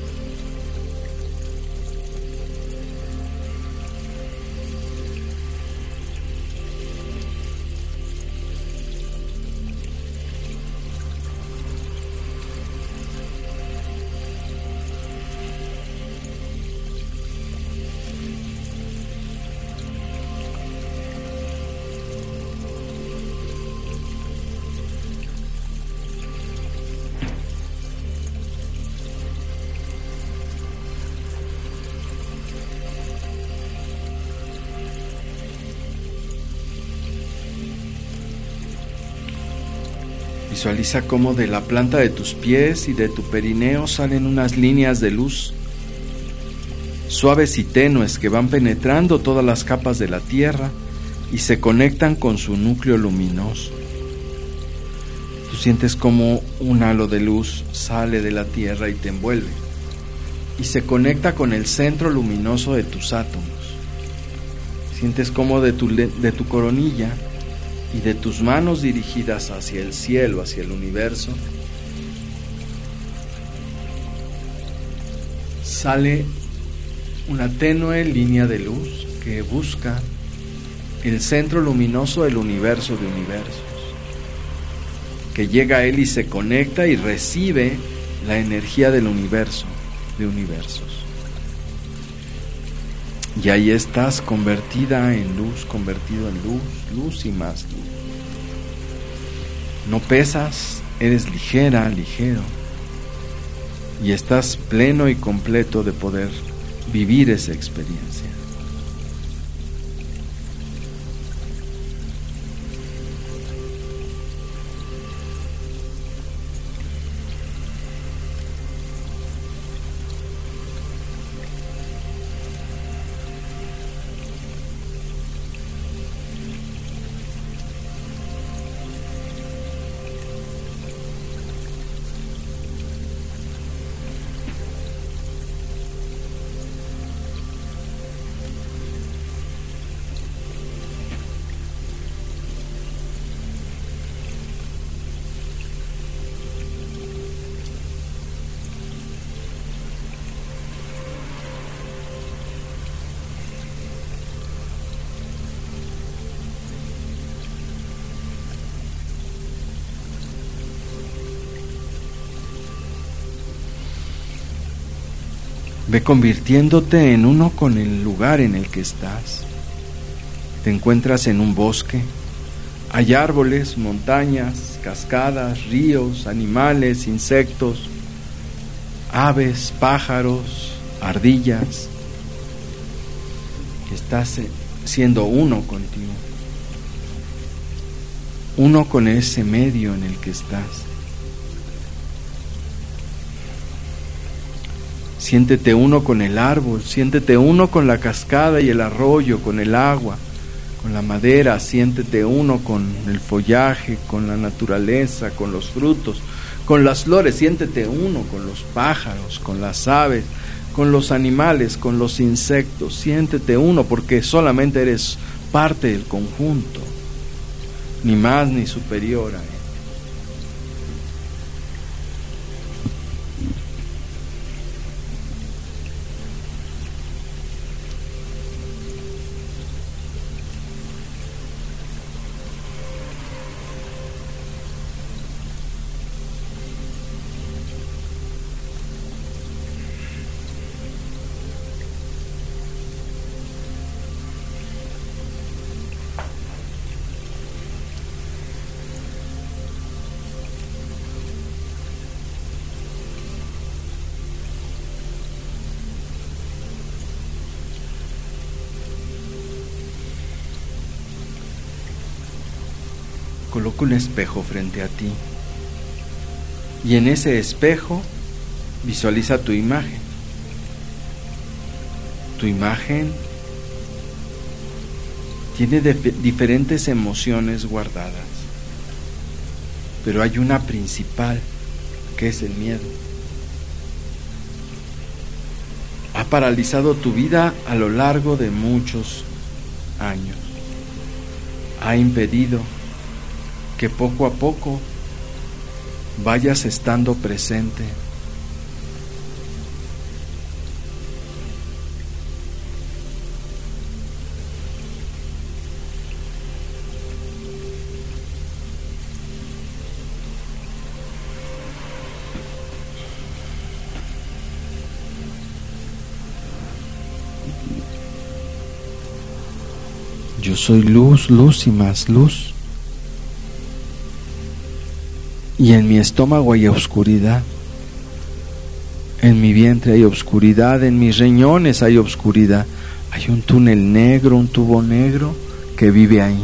Visualiza cómo de la planta de tus pies y de tu perineo salen unas líneas de luz suaves y tenues que van penetrando todas las capas de la tierra y se conectan con su núcleo luminoso. Tú sientes como un halo de luz sale de la tierra y te envuelve y se conecta con el centro luminoso de tus átomos. Sientes como de tu, de tu coronilla y de tus manos dirigidas hacia el cielo, hacia el universo, sale una tenue línea de luz que busca el centro luminoso del universo de universos, que llega a él y se conecta y recibe la energía del universo de universos. Y ahí estás convertida en luz, convertido en luz, luz y más luz. No pesas, eres ligera, ligero. Y estás pleno y completo de poder vivir esa experiencia. Ve convirtiéndote en uno con el lugar en el que estás. Te encuentras en un bosque. Hay árboles, montañas, cascadas, ríos, animales, insectos, aves, pájaros, ardillas. Estás siendo uno contigo. Uno con ese medio en el que estás. Siéntete uno con el árbol, siéntete uno con la cascada y el arroyo, con el agua, con la madera, siéntete uno con el follaje, con la naturaleza, con los frutos, con las flores, siéntete uno con los pájaros, con las aves, con los animales, con los insectos, siéntete uno porque solamente eres parte del conjunto, ni más ni superior a él. Coloca un espejo frente a ti y en ese espejo visualiza tu imagen. Tu imagen tiene diferentes emociones guardadas, pero hay una principal que es el miedo. Ha paralizado tu vida a lo largo de muchos años. Ha impedido que poco a poco vayas estando presente. Yo soy luz, luz y más luz. Y en mi estómago hay oscuridad, en mi vientre hay oscuridad, en mis riñones hay oscuridad. Hay un túnel negro, un tubo negro que vive ahí.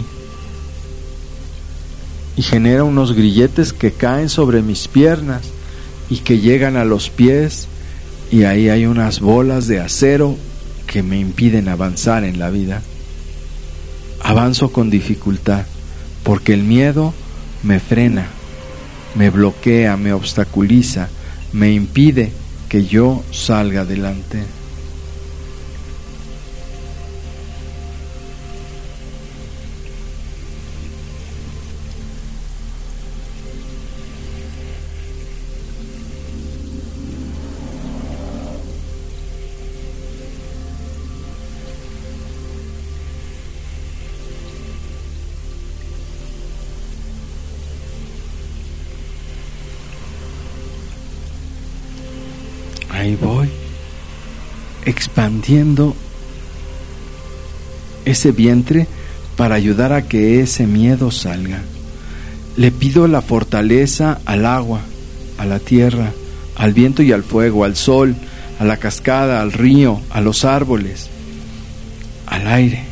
Y genera unos grilletes que caen sobre mis piernas y que llegan a los pies, y ahí hay unas bolas de acero que me impiden avanzar en la vida. Avanzo con dificultad porque el miedo me frena, me bloquea, me obstaculiza, me impide que yo salga adelante. Ahí voy, expandiendo ese vientre para ayudar a que ese miedo salga. Le pido la fortaleza al agua, a la tierra, al viento y al fuego, al sol, a la cascada, al río, a los árboles, al aire,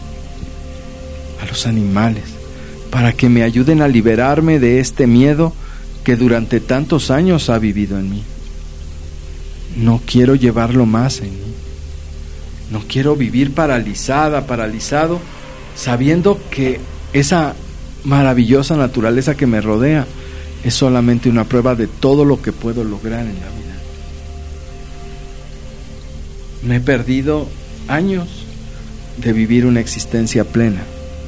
a los animales, para que me ayuden a liberarme de este miedo que durante tantos años ha vivido en mí. No quiero llevarlo más en mí. No quiero vivir paralizada, paralizado, sabiendo que esa maravillosa naturaleza que me rodea es solamente una prueba de todo lo que puedo lograr en la vida. Me he perdido años de vivir una existencia plena.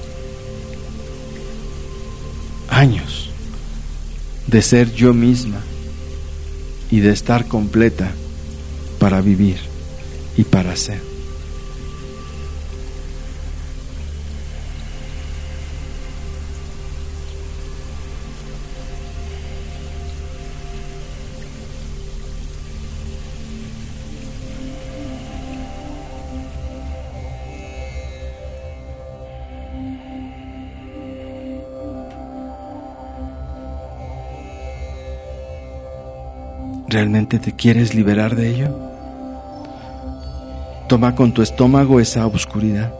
Años de ser yo misma y de estar completa para vivir y para ser. ¿Realmente te quieres liberar de ello? Toma con tu estómago esa oscuridad.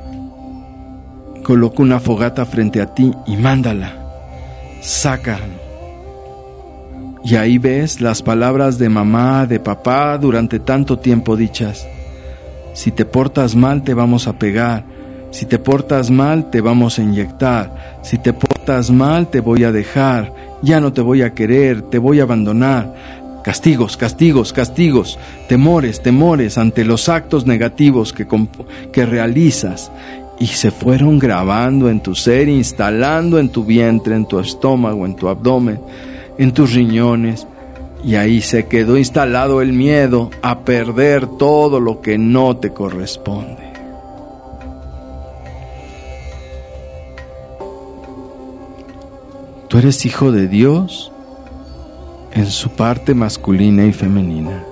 Coloca una fogata frente a ti y mándala. Sácalo. Y ahí ves las palabras de mamá, de papá, durante tanto tiempo dichas. Si te portas mal te vamos a pegar, si te portas mal te vamos a inyectar, si te portas mal te voy a dejar, ya no te voy a querer, te voy a abandonar. Castigos, castigos, castigos, temores, temores ante los actos negativos que, que realizas. Y se fueron grabando en tu ser, instalando en tu vientre, en tu estómago, en tu abdomen, en tus riñones. Y ahí se quedó instalado el miedo a perder todo lo que no te corresponde. Tú eres hijo de Dios en su parte masculina y femenina.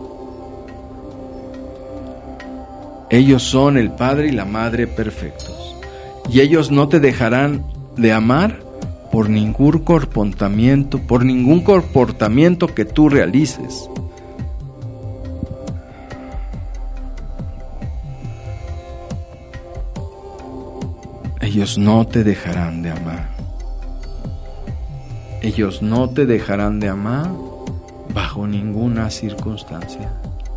Ellos son el padre y la madre perfectos, y ellos no te dejarán de amar por ningún comportamiento, por ningún comportamiento que tú realices. Ellos no te dejarán de amar. Ellos no te dejarán de amar bajo ninguna circunstancia.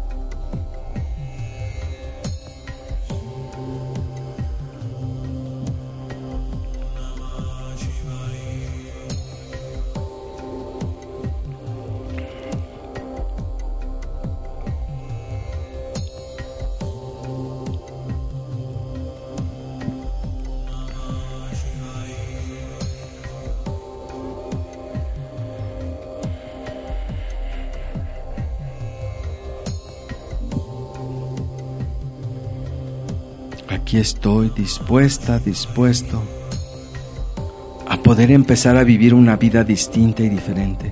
Aquí estoy dispuesta, dispuesto a poder empezar a vivir una vida distinta y diferente.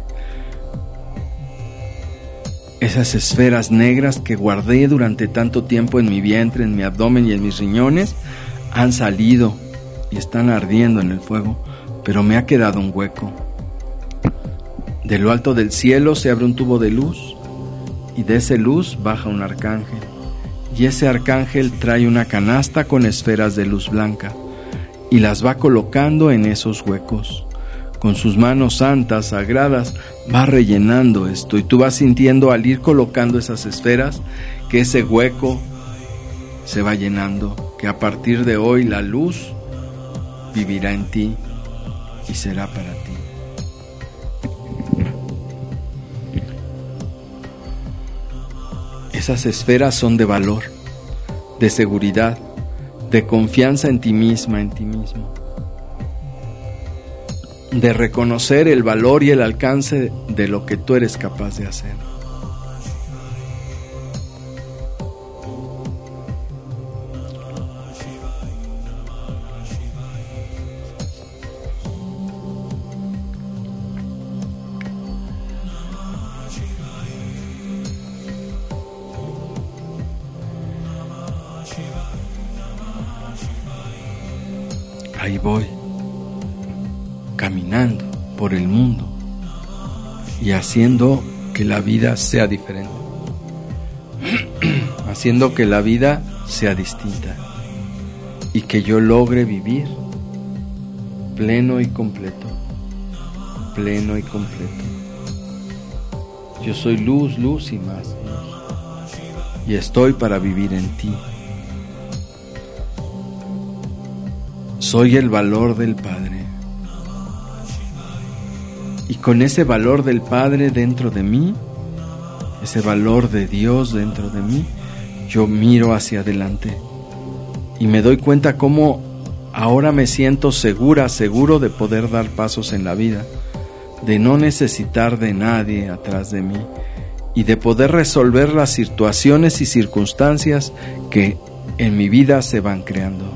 Esas esferas negras que guardé durante tanto tiempo en mi vientre, en mi abdomen y en mis riñones, han salido y están ardiendo en el fuego, pero me ha quedado un hueco. De lo alto del cielo se abre un tubo de luz y de esa luz baja un arcángel. Y ese arcángel trae una canasta con esferas de luz blanca y las va colocando en esos huecos. Con sus manos santas, sagradas, va rellenando esto y tú vas sintiendo al ir colocando esas esferas que ese hueco se va llenando, que a partir de hoy la luz vivirá en ti y será para ti. Esas esferas son de valor, de seguridad, de confianza en ti misma, en ti mismo, de reconocer el valor y el alcance de lo que tú eres capaz de hacer. Ahí voy, caminando por el mundo y haciendo que la vida sea diferente, haciendo que la vida sea distinta y que yo logre vivir pleno y completo, pleno y completo. Yo soy luz, luz y más luz, y estoy para vivir en ti. Soy el valor del Padre. Y con ese valor del Padre dentro de mí, ese valor de Dios dentro de mí, yo miro hacia adelante y me doy cuenta cómo ahora me siento segura, seguro de poder dar pasos en la vida, de no necesitar de nadie atrás de mí y de poder resolver las situaciones y circunstancias que en mi vida se van creando.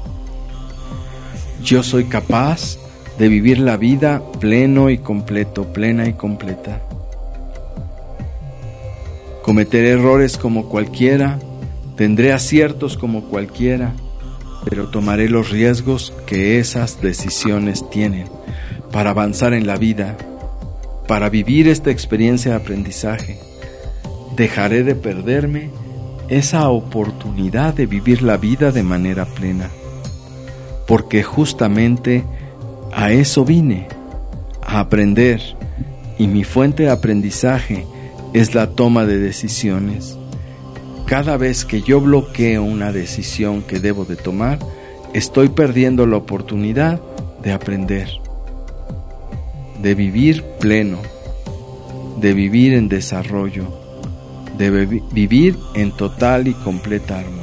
Yo soy capaz de vivir la vida pleno y completo, plena y completa. Cometeré errores como cualquiera, tendré aciertos como cualquiera, pero tomaré los riesgos que esas decisiones tienen para avanzar en la vida, para vivir esta experiencia de aprendizaje. Dejaré de perderme esa oportunidad de vivir la vida de manera plena, porque justamente a eso vine, a aprender y mi fuente de aprendizaje es la toma de decisiones. Cada vez que yo bloqueo una decisión que debo de tomar, estoy perdiendo la oportunidad de aprender, de vivir pleno, de vivir en desarrollo, de vi- vivir en total y completa armonía.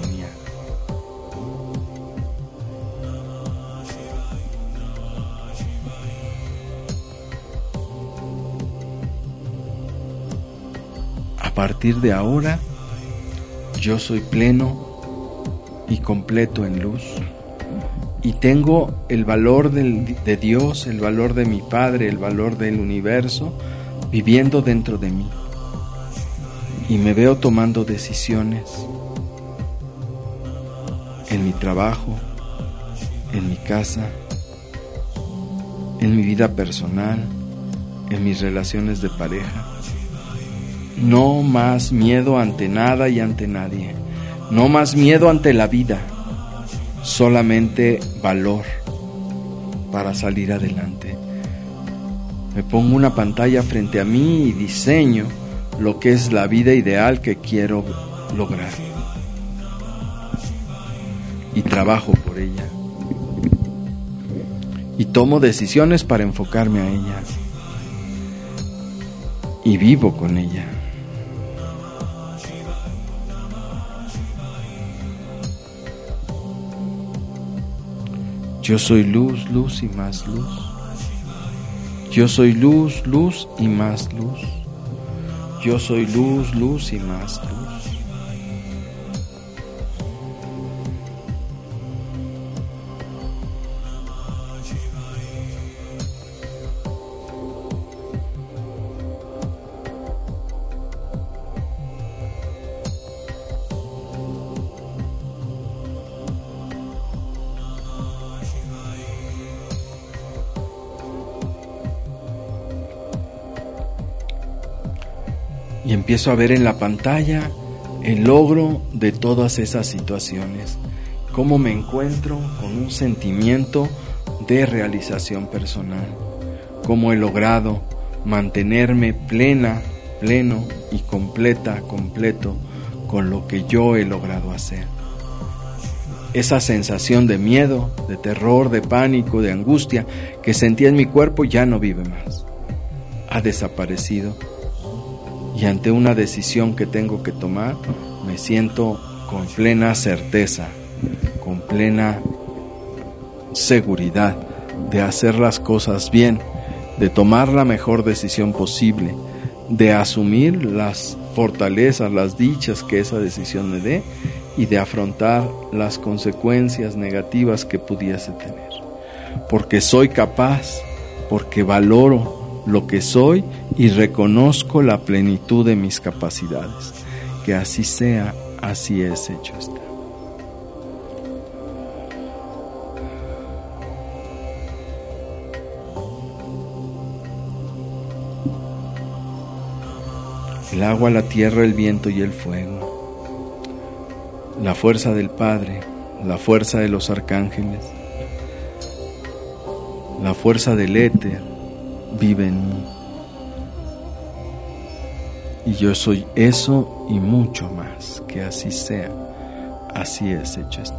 A partir de ahora, yo soy pleno y completo en luz, y tengo el valor del, de Dios, el valor de mi Padre, el valor del universo viviendo dentro de mí, y me veo tomando decisiones en mi trabajo, en mi casa, en mi vida personal, en mis relaciones de pareja. No más miedo ante nada y ante nadie. No más miedo ante la vida. Solamente valor para salir adelante. Me pongo una pantalla frente a mí y diseño lo que es la vida ideal que quiero lograr. Y trabajo por ella. Y tomo decisiones para enfocarme a ella. Y vivo con ella. Yo soy luz, luz y más luz. Yo soy luz, luz y más luz. Yo soy luz, luz y más luz. Y empiezo a ver en la pantalla el logro de todas esas situaciones, cómo me encuentro con un sentimiento de realización personal, cómo he logrado mantenerme plena, pleno y completa, completo con lo que yo he logrado hacer. Esa sensación de miedo, de terror, de pánico, de angustia que sentía en mi cuerpo ya no vive más, ha desaparecido. Y ante una decisión que tengo que tomar, me siento con plena certeza, con plena seguridad de hacer las cosas bien, de tomar la mejor decisión posible, de asumir las fortalezas, las dichas que esa decisión me dé y de afrontar las consecuencias negativas que pudiese tener. Porque soy capaz, porque valoro lo que soy y reconozco la plenitud de mis capacidades. Que así sea, así es, hecho está. El agua, la tierra, el viento y el fuego, la fuerza del Padre, la fuerza de los arcángeles, la fuerza del éter, vive en mí, y yo soy eso y mucho más. Que así sea, así es, hecho está.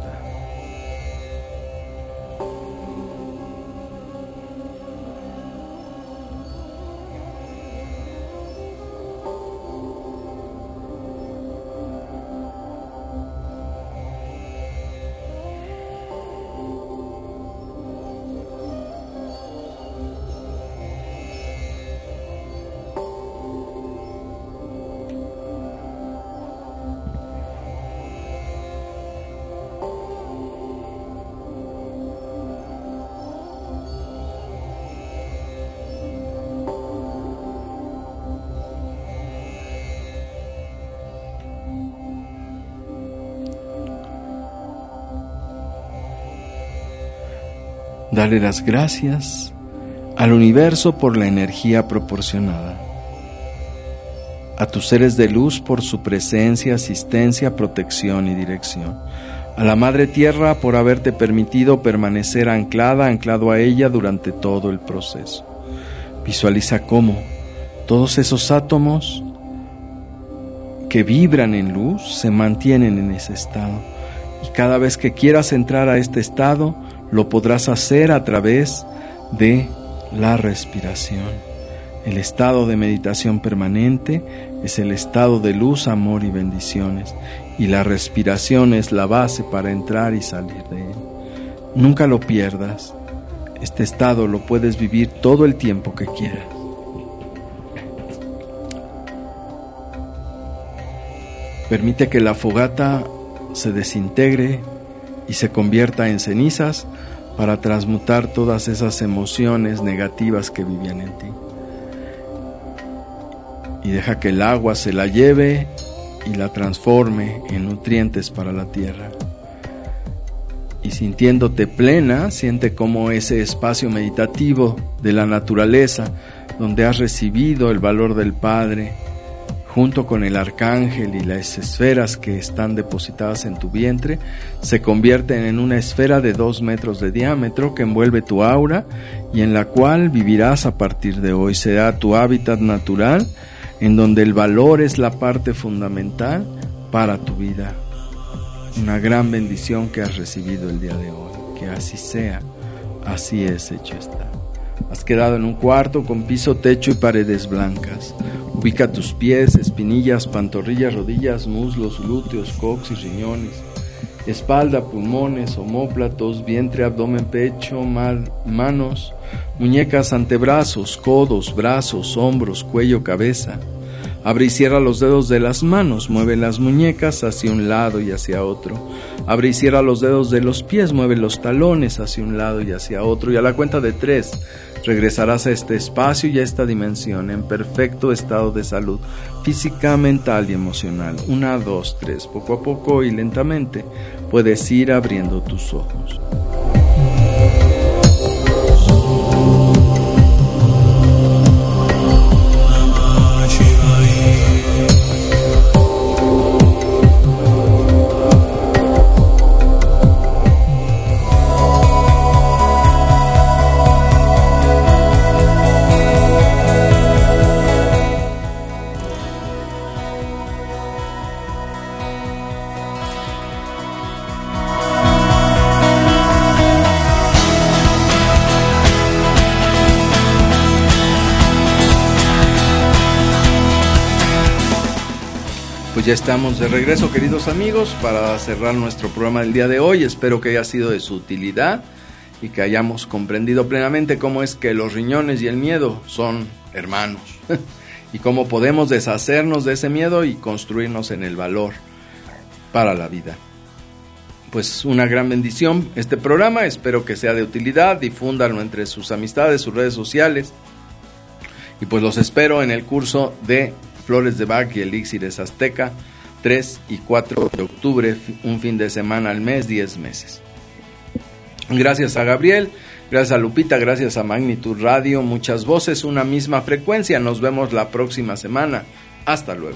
Dale las gracias al universo por la energía proporcionada, a tus seres de luz por su presencia, asistencia, protección y dirección, a la Madre Tierra por haberte permitido permanecer anclada, anclado a ella durante todo el proceso. Visualiza cómo Todos esos átomos que vibran en luz se mantienen en ese estado. Y cada vez que quieras entrar a este estado, lo podrás hacer a través de la respiración. El estado de meditación permanente es el estado de luz, amor y bendiciones. Y la respiración es la base para entrar y salir de él. Nunca lo pierdas. Este estado lo puedes vivir todo el tiempo que quieras. Permite que la fogata se desintegre y se convierta en cenizas para transmutar todas esas emociones negativas que vivían en ti. Y deja que el agua se la lleve y la transforme en nutrientes para la tierra. Y sintiéndote plena, siente como ese espacio meditativo de la naturaleza, donde has recibido el valor del Padre, junto con el arcángel y las esferas que están depositadas en tu vientre, se convierten en una esfera de dos metros de diámetro que envuelve tu aura y en la cual vivirás a partir de hoy. Será tu hábitat natural, en donde el valor es la parte fundamental para tu vida. Una gran bendición que has recibido el día de hoy. Que así sea, así es, hecho está. Has quedado en un cuarto con piso, techo y paredes blancas. Ubica tus pies, espinillas, pantorrillas, rodillas, muslos, glúteos, cox y riñones, espalda, pulmones, omóplatos, vientre, abdomen, pecho, mal, manos, muñecas, antebrazos, codos, brazos, hombros, cuello, cabeza. Abre y cierra los dedos de las manos, mueve las muñecas hacia un lado y hacia otro. Abre y cierra los dedos de los pies, mueve los talones hacia un lado y hacia otro. Y a la cuenta de tres, regresarás a este espacio y a esta dimensión en perfecto estado de salud física, mental y emocional. Una, dos, tres. Poco a poco y lentamente puedes ir abriendo tus ojos. Ya estamos de regreso, queridos amigos, para cerrar nuestro programa del día de hoy. Espero que haya sido de su utilidad y que hayamos comprendido plenamente cómo es que los riñones y el miedo son hermanos y cómo podemos deshacernos de ese miedo y construirnos en el valor para la vida. Pues una gran bendición este programa, espero que sea de utilidad, difúndanlo entre sus amistades, sus redes sociales y pues los espero en el curso de Flores de Bach y Elixires Azteca, tres y cuatro de octubre, un fin de semana al mes, diez meses. Gracias a Gabriel, gracias a Lupita, gracias a Magnitud Radio, muchas voces, una misma frecuencia. Nos vemos la próxima semana. Hasta luego.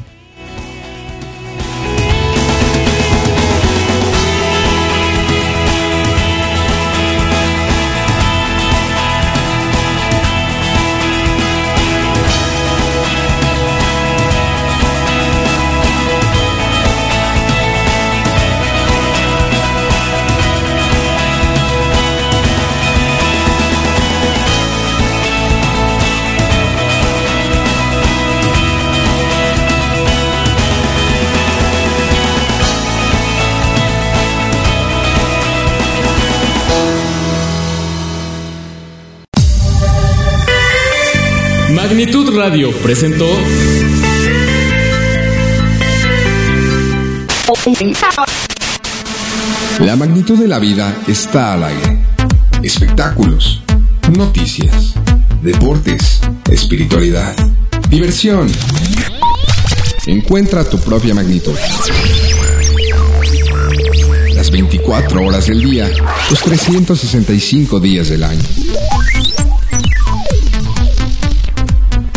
Magnitud Radio presentó La magnitud de la vida está al aire. Espectáculos, noticias, deportes, espiritualidad, diversión. Encuentra tu propia magnitud. Las veinticuatro horas del día, los trescientos sesenta y cinco días del año.